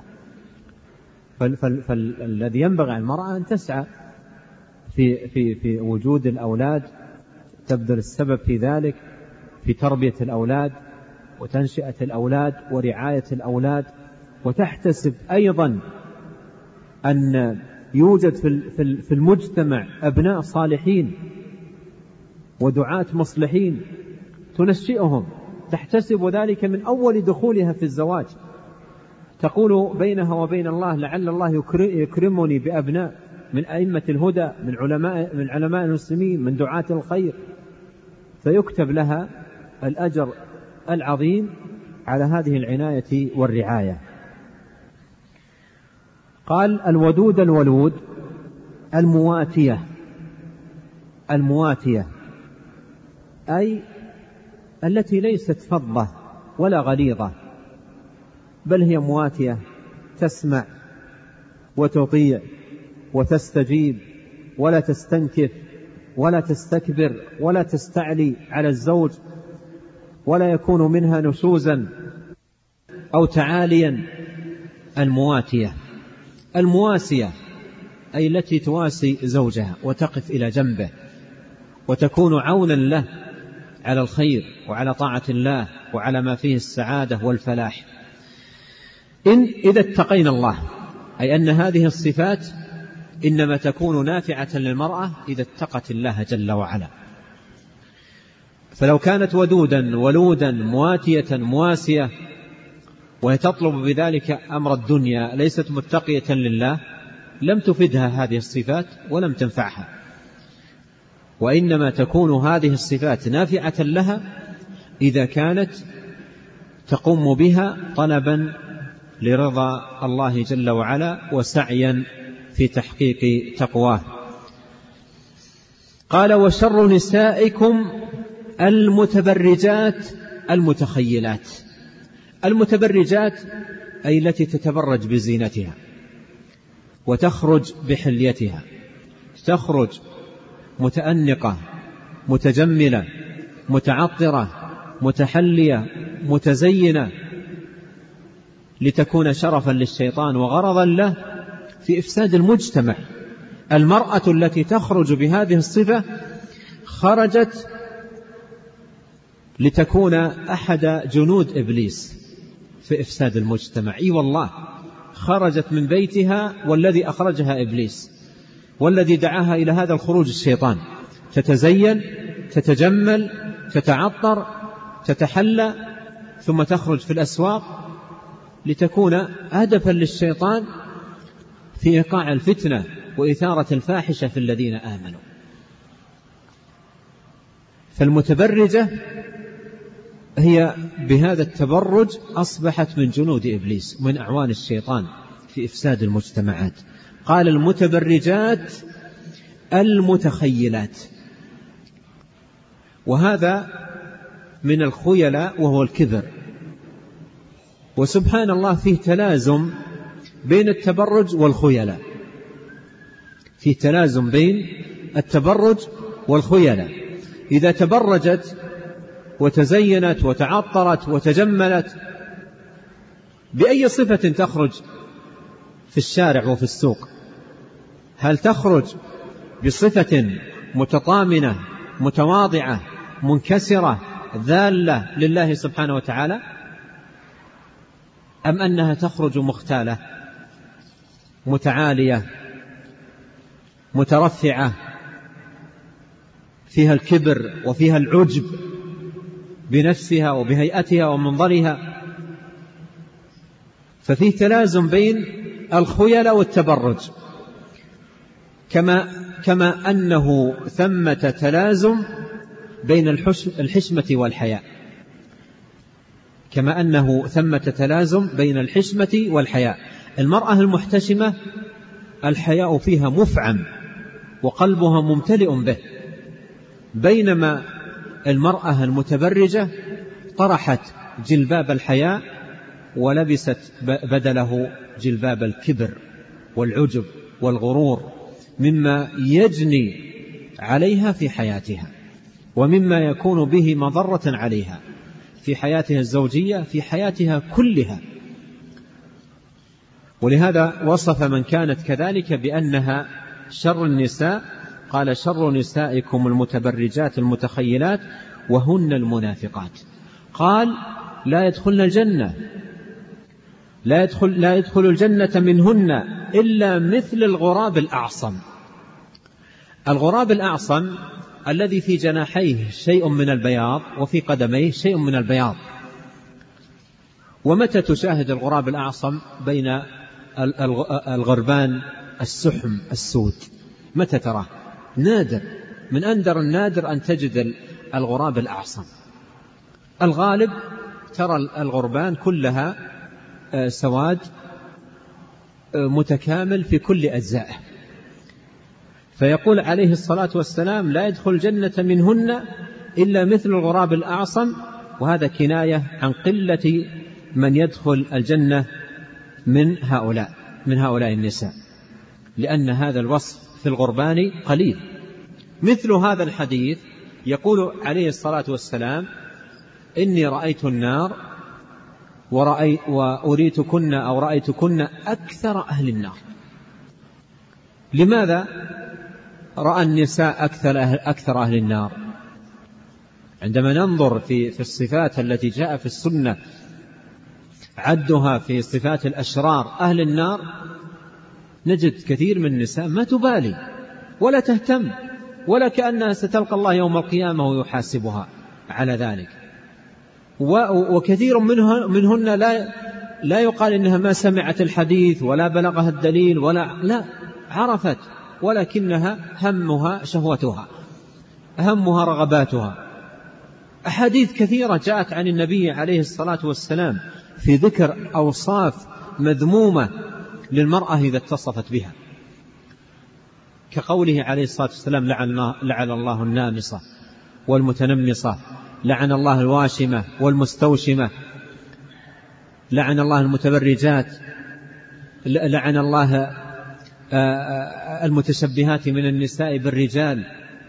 فالذي ينبغي على المرأة أن تسعى في, في, في وجود الأولاد، تبذل السبب في ذلك في تربية الأولاد وتنشئة الأولاد ورعاية الأولاد، وتحتسب أيضا أن يوجد في المجتمع أبناء صالحين ودعاة مصلحين تنشئهم، تحتسب ذلك من أول دخولها في الزواج، تقول بينها وبين الله: لعل الله يكرمني بأبناء من أئمة الهدى، من علماء من علماء المسلمين، من دعاة الخير، فيكتب لها الأجر العظيم على هذه العناية والرعاية. قال: الودود الولود المواتية. المواتية أي التي ليست فضة ولا غليظة، بل هي مواتية، تسمع وتطيع وتستجيب ولا تستنكف ولا تستكبر ولا تستعلي على الزوج، ولا يكون منها نشوزا أو تعاليا. المواتية. المواسية أي التي تواسي زوجها وتقف إلى جنبه وتكون عونا له على الخير وعلى طاعة الله وعلى ما فيه السعادة والفلاح. إن إذا اتقينا الله، أي أن هذه الصفات إنما تكون نافعة للمرأة إذا اتقت الله جل وعلا. فلو كانت ودودا ولودا مواتية مواسية وهي تطلب بذلك أمر الدنيا ليست متقية لله لم تفدها هذه الصفات ولم تنفعها، وإنما تكون هذه الصفات نافعة لها إذا كانت تقوم بها طلبا لرضا الله جل وعلا وسعيا في تحقيق تقواه. قال: وشر نسائكم المتبرجات المتخيلات. المتبرجات أي التي تتبرج بزينتها وتخرج بحليتها، تخرج متأنقة متجملة متعطرة متحلية متزينة لتكون شرفا للشيطان وغرضا له في إفساد المجتمع. المرأة التي تخرج بهذه الصفة خرجت لتكون أحد جنود إبليس في إفساد المجتمع. إي والله، خرجت من بيتها والذي أخرجها إبليس، والذي دعاها إلى هذا الخروج الشيطان. تتزين، تتجمل، تتعطر، تتحلى، ثم تخرج في الأسواق لتكون هدفا للشيطان في إيقاع الفتنة وإثارة الفاحشة في الذين آمنوا. فالمتبرجة هي بهذا التبرج أصبحت من جنود إبليس، من أعوان الشيطان في إفساد المجتمعات. قال: المتبرجات المتخيلات. وهذا من الخيلاء وهو الكبر. وسبحان الله فيه تلازم بين التبرج والخيلاء، فيه تلازم بين التبرج والخيلاء. إذا تبرجت وتزينت وتعطرت وتجملت بأي صفة تخرج في الشارع وفي السوق؟ هل تخرج بصفة متطامنة متواضعة منكسرة ذالة لله سبحانه وتعالى، أم أنها تخرج مختالة متعالية مترفعة فيها الكبر وفيها العجب بنفسها وبهيئتها ومنظرها. ففيه تلازم بين الخيلاء والتبرج، كما كما أنه ثمة تلازم بين الحشمة والحياء، كما أنه ثمة تلازم بين الحشمة والحياء. المرأة المحتشمة الحياء فيها مفعم وقلبها ممتلئ به، بينما المرأة المتبرجة طرحت جلباب الحياء ولبست بدله جلباب الكبر والعجب والغرور، مما يجني عليها في حياتها ومما يكون به مضرة عليها في حياتها الزوجية، في حياتها كلها. ولهذا وصف من كانت كذلك بأنها شر النساء، قال شر نسائكم المتبرجات المتخيلات وهن المنافقات. قال لا يدخلن الجنة، لا يدخل, لا يدخل الجنة منهن إلا مثل الغراب الأعصم. الغراب الأعصم الذي في جناحيه شيء من البياض وفي قدميه شيء من البياض. ومتى تشاهد الغراب الأعصم؟ بين الغربان السحم السود، متى تراه؟ نادر، من أندر النادر أن تجد الغراب الأعصم. الغالب ترى الغربان كلها سواد متكامل في كل أجزائه. فيقول عليه الصلاة والسلام لا يدخل الجنة منهن إلا مثل الغراب الأعصم، وهذا كناية عن قلة من يدخل الجنة من هؤلاء من هؤلاء النساء، لأن هذا الوصف في الغربان قليل. مثل هذا الحديث يقول عليه الصلاة والسلام إني رأيت النار ورأيت وأريتكن أو رأيتكن أكثر أهل النار. لماذا رأى النساء أكثر أهل, أكثر أهل النار؟ عندما ننظر في, في الصفات التي جاء في السنة عدها في صفات الأشرار أهل النار، نجد كثير من النساء ما تبالي ولا تهتم، ولا كأنها ستلقى الله يوم القيامة ويحاسبها على ذلك. وكثير منهن لا لا يقال إنها ما سمعت الحديث ولا بلغها الدليل ولا لا عرفت، ولكنها همها شهوتها، همها رغباتها. أحاديث كثيرة جاءت عن النبي عليه الصلاة والسلام في ذكر أوصاف مذمومة للمرأة إذا اتصفت بها، كقوله عليه الصلاة والسلام لعن, لعن الله النامصة والمتنمصة، لعن الله الواشمة والمستوشمة، لعن الله المتبرجات، لعن الله المتشبهات من النساء بالرجال.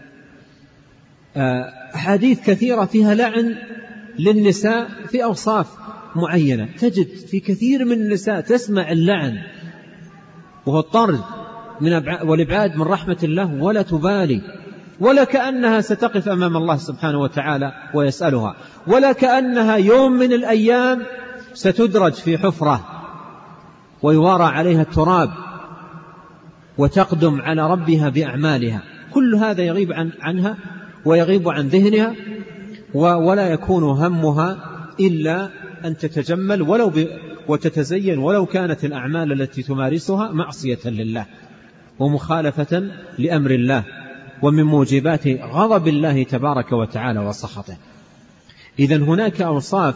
أحاديث كثيرة فيها لعن للنساء في أوصاف معينة. تجد في كثير من النساء تسمع اللعن وهو الطرد من والإبعاد من رحمة الله ولا تبالي، ولا كأنها ستقف أمام الله سبحانه وتعالى ويسألها، ولا كأنها يوم من الأيام ستدرج في حفرة ويوارى عليها التراب وتقدم على ربها بأعمالها. كل هذا يغيب عن عنها ويغيب عن ذهنها، ولا يكون همها إلا أن تتجمل ولو وتتزين ولو كانت الأعمال التي تمارسها معصية لله ومخالفة لأمر الله ومن موجبات غضب الله تبارك وتعالى وسخطه. إذن هناك أوصاف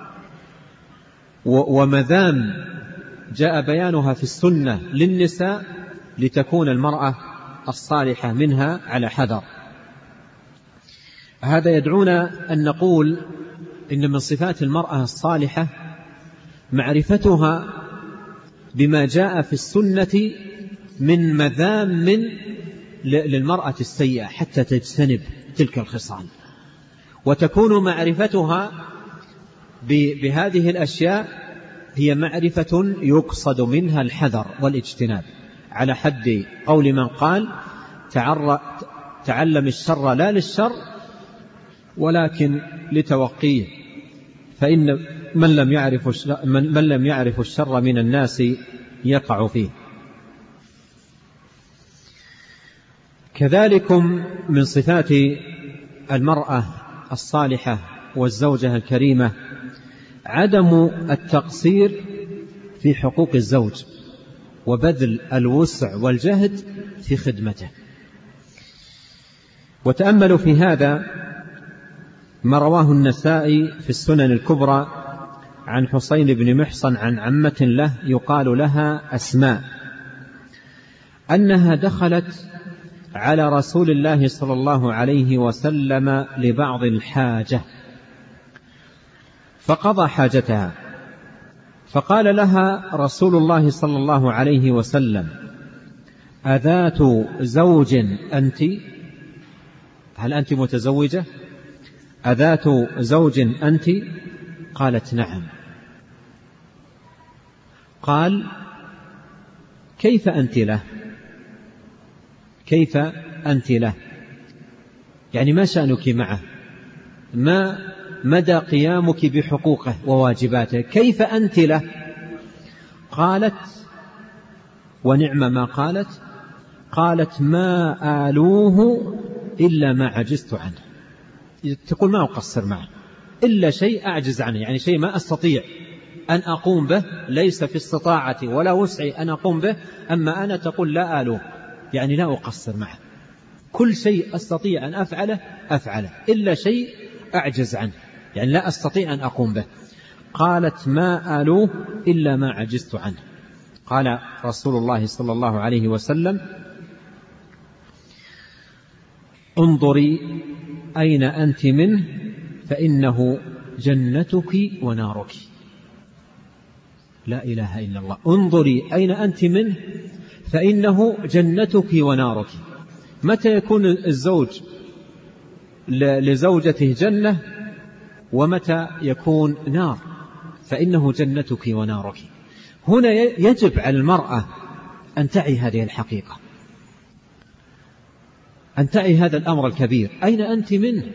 ومذام جاء بيانها في السنة للنساء لتكون المرأة الصالحة منها على حذر. هذا يدعونا أن نقول إن من صفات المرأة الصالحة معرفتها بما جاء في السنة من مذام للمرأة السيئة حتى تجتنب تلك الخصال، وتكون معرفتها بهذه الأشياء هي معرفة يقصد منها الحذر والاجتناب، على حد قول من قال تعلم الشر لا للشر ولكن لتوقيه، فإن من لم يعرف من لم يعرف الشر من الناس يقع فيه. كذلك من صفات المرأة الصالحة والزوجة الكريمة عدم التقصير في حقوق الزوج وبذل الوسع والجهد في خدمته. وتأملوا في هذا ما رواه النسائي في السنن الكبرى عن حسين بن محصن عن عمة له يقال لها أسماء أنها دخلت على رسول الله صلى الله عليه وسلم لبعض الحاجة فقضى حاجتها، فقال لها رسول الله صلى الله عليه وسلم: أذات زوج أنت؟ هل أنت متزوجة؟ أذات زوج أنت؟ قالت: نعم. قال: كيف أنت له؟ كيف أنت له؟ يعني ما شأنك معه؟ ما مدى قيامك بحقوقه وواجباته؟ كيف أنت له؟ قالت: ونعم ما قالت، قالت: ما آلوه إلا ما عجزت عنه. تقول ما أقصر معه إلا شيء أعجز عنه، يعني شيء ما أستطيع أن أقوم به، ليس في استطاعتي ولا وسعي أن أقوم به، أما أنا تقول لا آلوه، يعني لا أقصر معه، كل شيء أستطيع أن أفعله أفعله إلا شيء أعجز عنه، يعني لا أستطيع أن أقوم به. قالت: ما آلوه إلا ما عجزت عنه. قال رسول الله صلى الله عليه وسلم: انظري أين أنت منه فإنه جنتك ونارك. لا إله إلا الله. انظري أين أنت منه فإنه جنتك ونارك. متى يكون الزوج لزوجته جنة ومتى يكون نار؟ فإنه جنتك ونارك. هنا يجب على المرأة أن تعي هذه الحقيقة، أن تعي هذا الأمر الكبير. أين أنت منه؟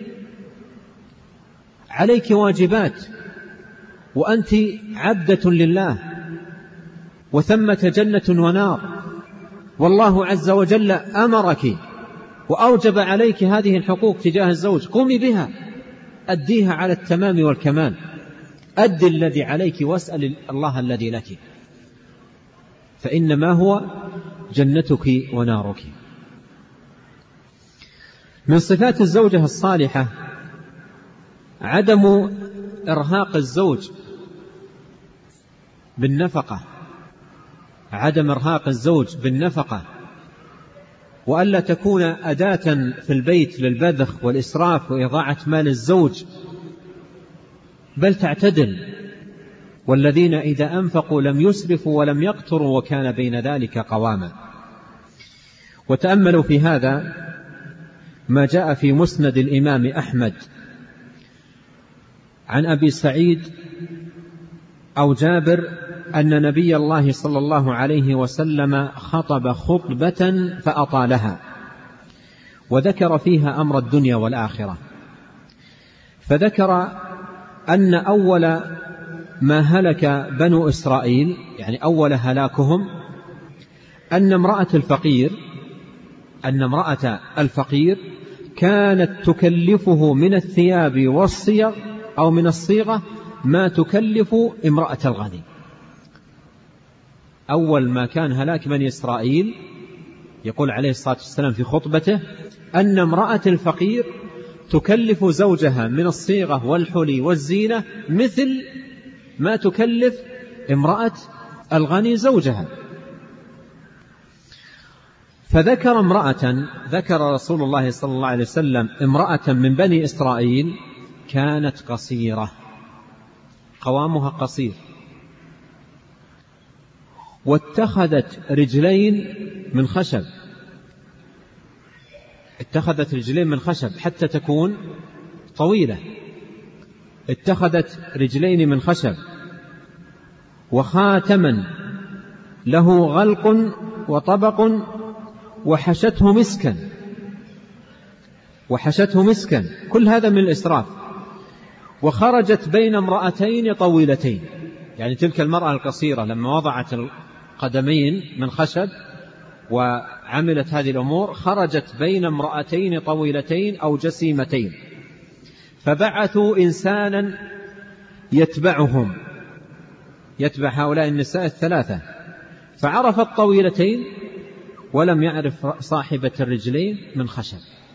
عليك واجبات وأنت عبدة لله، وثمة جنة ونار، والله عز وجل أمرك وأوجب عليك هذه الحقوق تجاه الزوج، قومي بها، أديها على التمام والكمال، أدي الذي عليك واسأل الله الذي لك، فإنما هو جنتك ونارك. من صفات الزوجة الصالحة عدم إرهاق الزوج بالنفقة، عدم إرهاق الزوج بالنفقة، وألا تكون أداة في البيت للبذخ والإسراف وإضاعة مال الزوج، بل تعتدل. والذين إذا أنفقوا لم يسرفوا ولم يقتروا وكان بين ذلك قواما. وتأملوا في هذا ما جاء في مسند الإمام أحمد عن أبي سعيد أو جابر أن نبي الله صلى الله عليه وسلم خطب خطبة فأطالها، وذكر فيها أمر الدنيا والآخرة، فذكر أن أول ما هلك بنو إسرائيل، يعني أول هلاكهم، أن امرأة الفقير أن امرأة الفقير كانت تكلفه من الثياب والصيغ أو من الصيغة ما تكلف امرأة الغني. أول ما كان هلاك بني إسرائيل يقول عليه الصلاة والسلام في خطبته أن امرأة الفقير تكلف زوجها من الصيغة والحلي والزينة مثل ما تكلف امرأة الغني زوجها. فذكر امرأة ذكر رسول الله صلى الله عليه وسلم امرأة من بني إسرائيل كانت قصيرة، قوامها قصير، واتخذت رجلين من خشب، اتخذت رجلين من خشب حتى تكون طويلة، اتخذت رجلين من خشب، وخاتما له غلق وطبق، وحشته مسكا وحشته مسكا كل هذا من الإسراف. وخرجت بين امرأتين طويلتين، يعني تلك المرأة القصيرة لما وضعت القدمين من خشب وعملت هذه الأمور خرجت بين امرأتين طويلتين أو جسيمتين، فبعثوا إنسانا يتبعهم، يتبع هؤلاء النساء الثلاثة، فعرف الطويلتين ولم يعرف صاحبة الرجلين من خشب.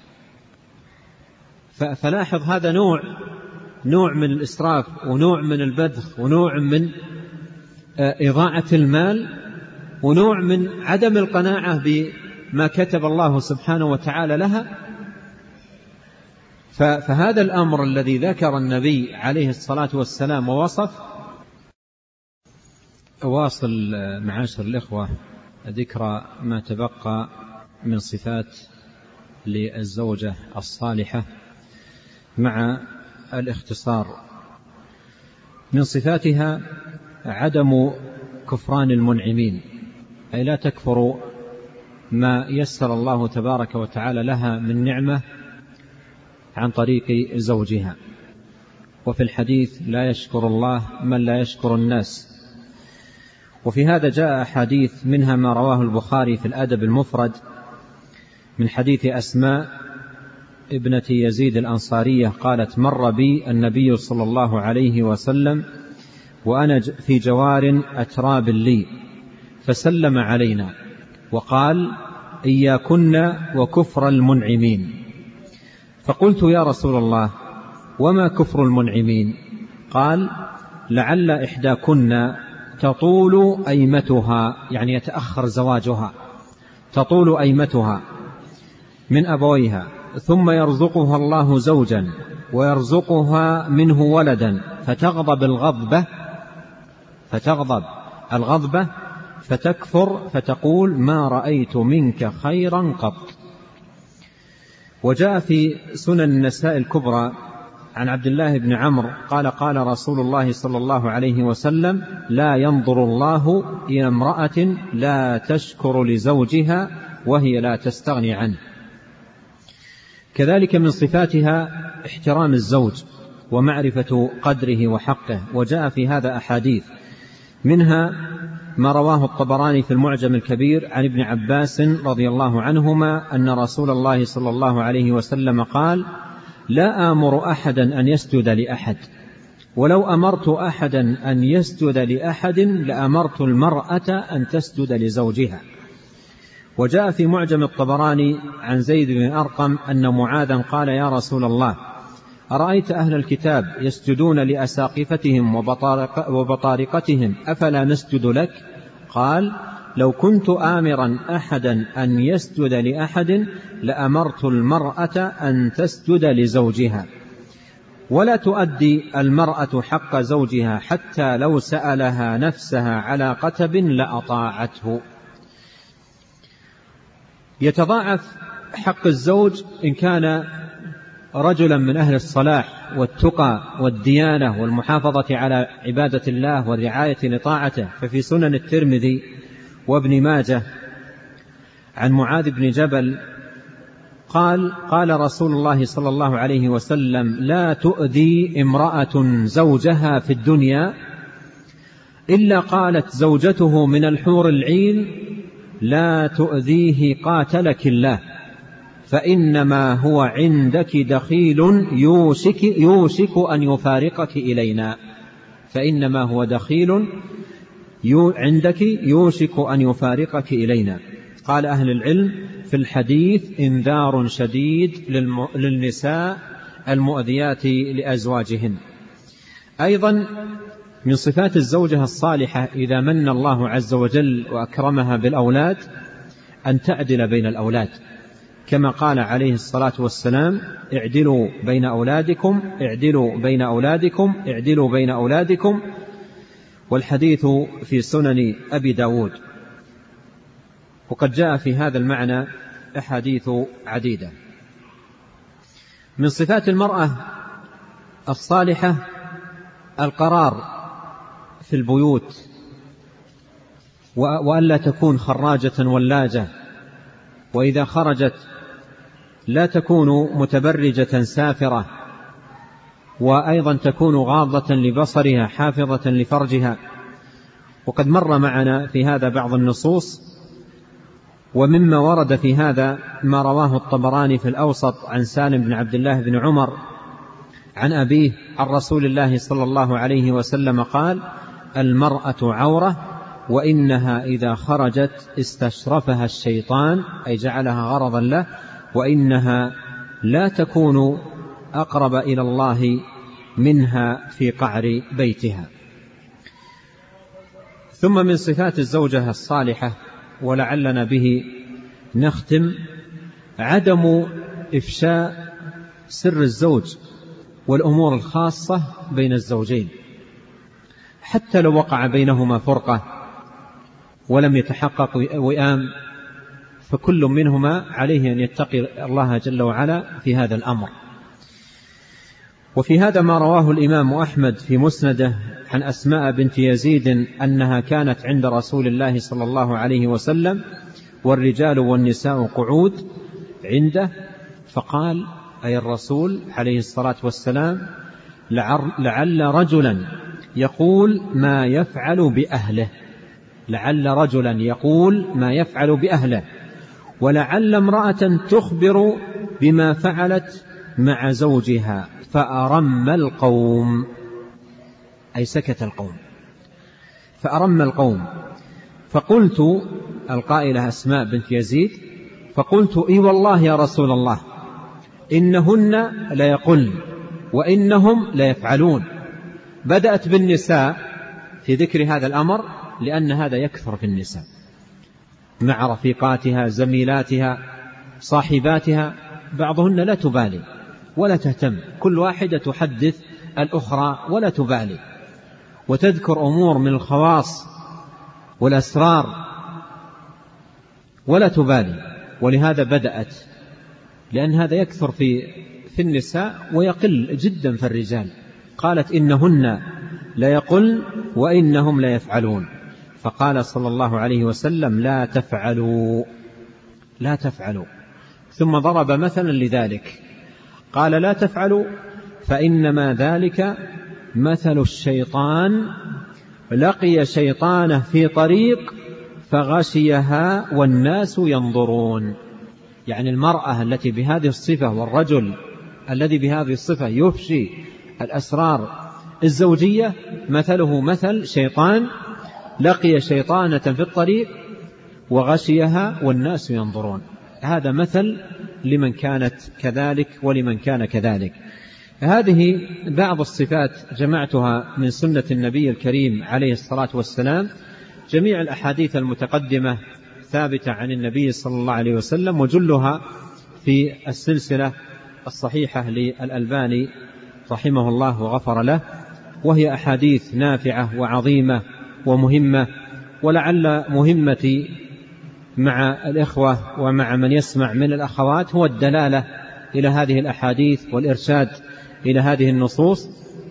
فلاحظ هذا نوع نوع من الإسراف ونوع من البذخ ونوع من إضاعة المال ونوع من عدم القناعة بما كتب الله سبحانه وتعالى لها. فهذا الأمر الذي ذكر النبي عليه الصلاة والسلام ووصف. واصل معاشر الإخوة ذكر ما تبقى من صفات للزوجة الصالحة مع الاختصار. من صفاتها عدم كفران المنعمين، أي لا تكفر ما يسر الله تبارك وتعالى لها من نعمة عن طريق زوجها. وفي الحديث لا يشكر الله من لا يشكر الناس. وفي هذا جاء أحاديث، منها ما رواه البخاري في الأدب المفرد من حديث أسماء ابنة يزيد الأنصارية قالت: مر بي النبي صلى الله عليه وسلم وأنا في جوار أتراب لي، فسلم علينا وقال: إياكن وكفر المنعمين. فقلت: يا رسول الله، وما كفر المنعمين؟ قال: لعل إحداكن تطول أيمتها، يعني يتأخر زواجها، تطول أيمتها من أبويها، ثم يرزقها الله زوجا ويرزقها منه ولدا، فتغضب الغضبة فتغضب الغضبة فتكفر فتقول: ما رأيت منك خيرا قط. وجاء في سنن النساء الكبرى عن عبد الله بن عمرو قال: قال رسول الله صلى الله عليه وسلم: لا ينظر الله إلى امرأة لا تشكر لزوجها وهي لا تستغني عنه. كذلك من صفاتها احترام الزوج ومعرفة قدره وحقه، وجاء في هذا أحاديث، منها ما رواه الطبراني في المعجم الكبير عن ابن عباس رضي الله عنهما أن رسول الله صلى الله عليه وسلم قال: لا آمر أحدا أن يسجد لأحد، ولو أمرت أحدا أن يسجد لأحد لأمرت المرأة أن تسجد لزوجها. وجاء في معجم الطبراني عن زيد بن أرقم أن معاذا قال: يا رسول الله، أرأيت أهل الكتاب يسجدون لأساقفتهم وبطارقتهم أفلا نسجد لك؟ قال: لو كنت آمرا أحدا أن يسجد لأحد لأمرت المرأة أن تسجد لزوجها. ولا تؤدي المرأة حق زوجها حتى لو سألها نفسها على قتب لأطاعته. يتضاعف حق الزوج إن كان رجلا من أهل الصلاح والتقى والديانة والمحافظة على عبادة الله والرعاية لطاعته. ففي سنن الترمذي وابن ماجه عن معاذ بن جبل قال: قال رسول الله صلى الله عليه وسلم: لا تؤذي امرأة زوجها في الدنيا إلا قالت زوجته من الحور العين: لا تؤذيه قاتلك الله، فإنما هو عندك دخيل يوشك, يوشك أن يفارقك إلينا. فإنما هو دخيل عندك يوشك أن يفارقك إلينا. قال أهل العلم في الحديث: إنذار شديد للنساء المؤذيات لأزواجهن. أيضا من صفات الزوجة الصالحة إذا من الله عز وجل وأكرمها بالأولاد أن تعدل بين الأولاد، كما قال عليه الصلاة والسلام: اعدلوا بين أولادكم اعدلوا بين أولادكم اعدلوا بين أولادكم. والحديث في سنن أبي داود. وقد جاء في هذا المعنى أحاديث عديدة. من صفات المرأة الصالحة القرار في البيوت، وألا تكون خراجة ولاجة، وإذا خرجت لا تكون متبرجة سافرة، وأيضا تكون غاضة لبصرها حافظة لفرجها. وقد مر معنا في هذا بعض النصوص. ومما ورد في هذا ما رواه الطبراني في الأوسط عن سالم بن عبد الله بن عمر عن أبيه عن رسول الله صلى الله عليه وسلم قال: المرأة عورة، وإنها إذا خرجت استشرفها الشيطان، أي جعلها غرضا له، وإنها لا تكون أقرب إلى الله منها في قعر بيتها. ثم من صفات الزوجة الصالحة، ولعلنا به نختم، عدم إفشاء سر الزوج والأمور الخاصة بين الزوجين، حتى لو وقع بينهما فرقة ولم يتحقق وئام، فكل منهما عليه أن يتقي الله جل وعلا في هذا الأمر. وفي هذا ما رواه الإمام أحمد في مسنده عن أسماء بنت يزيد أنها كانت عند رسول الله صلى الله عليه وسلم والرجال والنساء قعود عنده، فقال أي الرسول عليه الصلاة والسلام: لعل رجلا يقول ما يفعل بأهله، لعل رجلا يقول ما يفعل بأهله، ولعل امرأة تخبر بما فعلت مع زوجها، فأرم القوم، أي سكت القوم، فأرم القوم. فقلت، القائلة أسماء بنت يزيد، فقلت: إي والله يا رسول الله، إنهن ليقولن وإنهم ليفعلون. بدأت بالنساء في ذكر هذا الأمر، لأن هذا يكثر في النساء مع رفيقاتها زميلاتها صاحباتها، بعضهن لا تبالي ولا تهتم، كل واحدة تحدث الأخرى ولا تبالي، وتذكر أمور من الخواص والأسرار ولا تبالي. ولهذا بدأت، لأن هذا يكثر في في النساء ويقل جدا في الرجال. قالت: إنهن ليقولن وإنهم ليفعلون. فقال صلى الله عليه وسلم: لا تفعلوا، لا تفعلوا. ثم ضرب مثلا لذلك، قال: لا تفعلوا فإنما ذلك مثل الشيطان لقي شيطانه في طريق فغشيها والناس ينظرون. يعني المرأة التي بهذه الصفة والرجل الذي بهذه الصفة يفشي الأسرار الزوجية مثله مثل شيطان لقي شيطانة في الطريق وغشيها والناس ينظرون. هذا مثل لمن كانت كذلك ولمن كان كذلك. هذه بعض الصفات جمعتها من سنة النبي الكريم عليه الصلاة والسلام. جميع الأحاديث المتقدمة ثابتة عن النبي صلى الله عليه وسلم، وجلها في السلسلة الصحيحة للألباني رحمه الله وغفر له، وهي أحاديث نافعة وعظيمة ومهمة. ولعل مهمتي مع الإخوة ومع من يسمع من الأخوات هو الدلالة إلى هذه الأحاديث والإرشاد إلى هذه النصوص.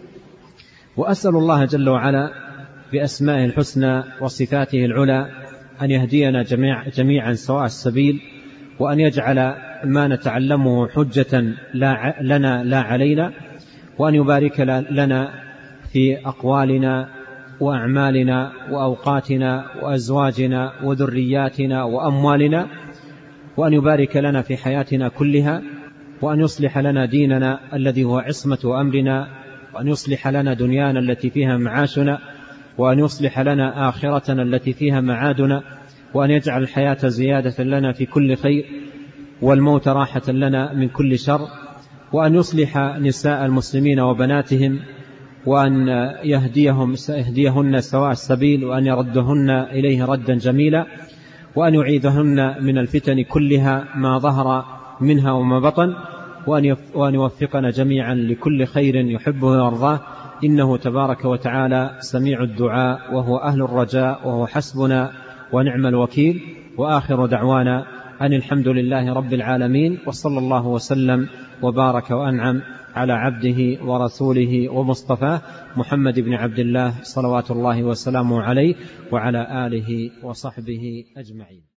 وأسأل الله جل وعلا بأسمائه الحسنى وصفاته العلى أن يهدينا جميع جميعا سواء السبيل، وأن يجعل ما نتعلمه حجة لا لنا لا علينا، وأن يبارك لنا في أقوالنا وأعمالنا وأوقاتنا وأزواجنا وذرياتنا وأموالنا، وأن يبارك لنا في حياتنا كلها، وأن يصلح لنا ديننا الذي هو عصمة أمرنا، وأن يصلح لنا دنيانا التي فيها معاشنا، وأن يصلح لنا آخرتنا التي فيها معادنا، وأن يجعل الحياة زيادة لنا في كل خير والموت راحة لنا من كل شر، وأن يصلح نساء المسلمين وبناتهم، وأن يهديهم يهديهن سواء السبيل، وأن يردهن إليه ردا جميلا، وأن يعيذهن من الفتن كلها ما ظهر منها وما بطن، وأن يوفقنا جميعا لكل خير يحبه ويرضاه، إنه تبارك وتعالى سميع الدعاء وهو أهل الرجاء وهو حسبنا ونعم الوكيل. وآخر دعوانا أن الحمد لله رب العالمين، وصلى الله وسلم وبارك وأنعم على عبده ورسوله ومصطفاه محمد بن عبد الله صلوات الله وسلامه عليه وعلى آله وصحبه أجمعين.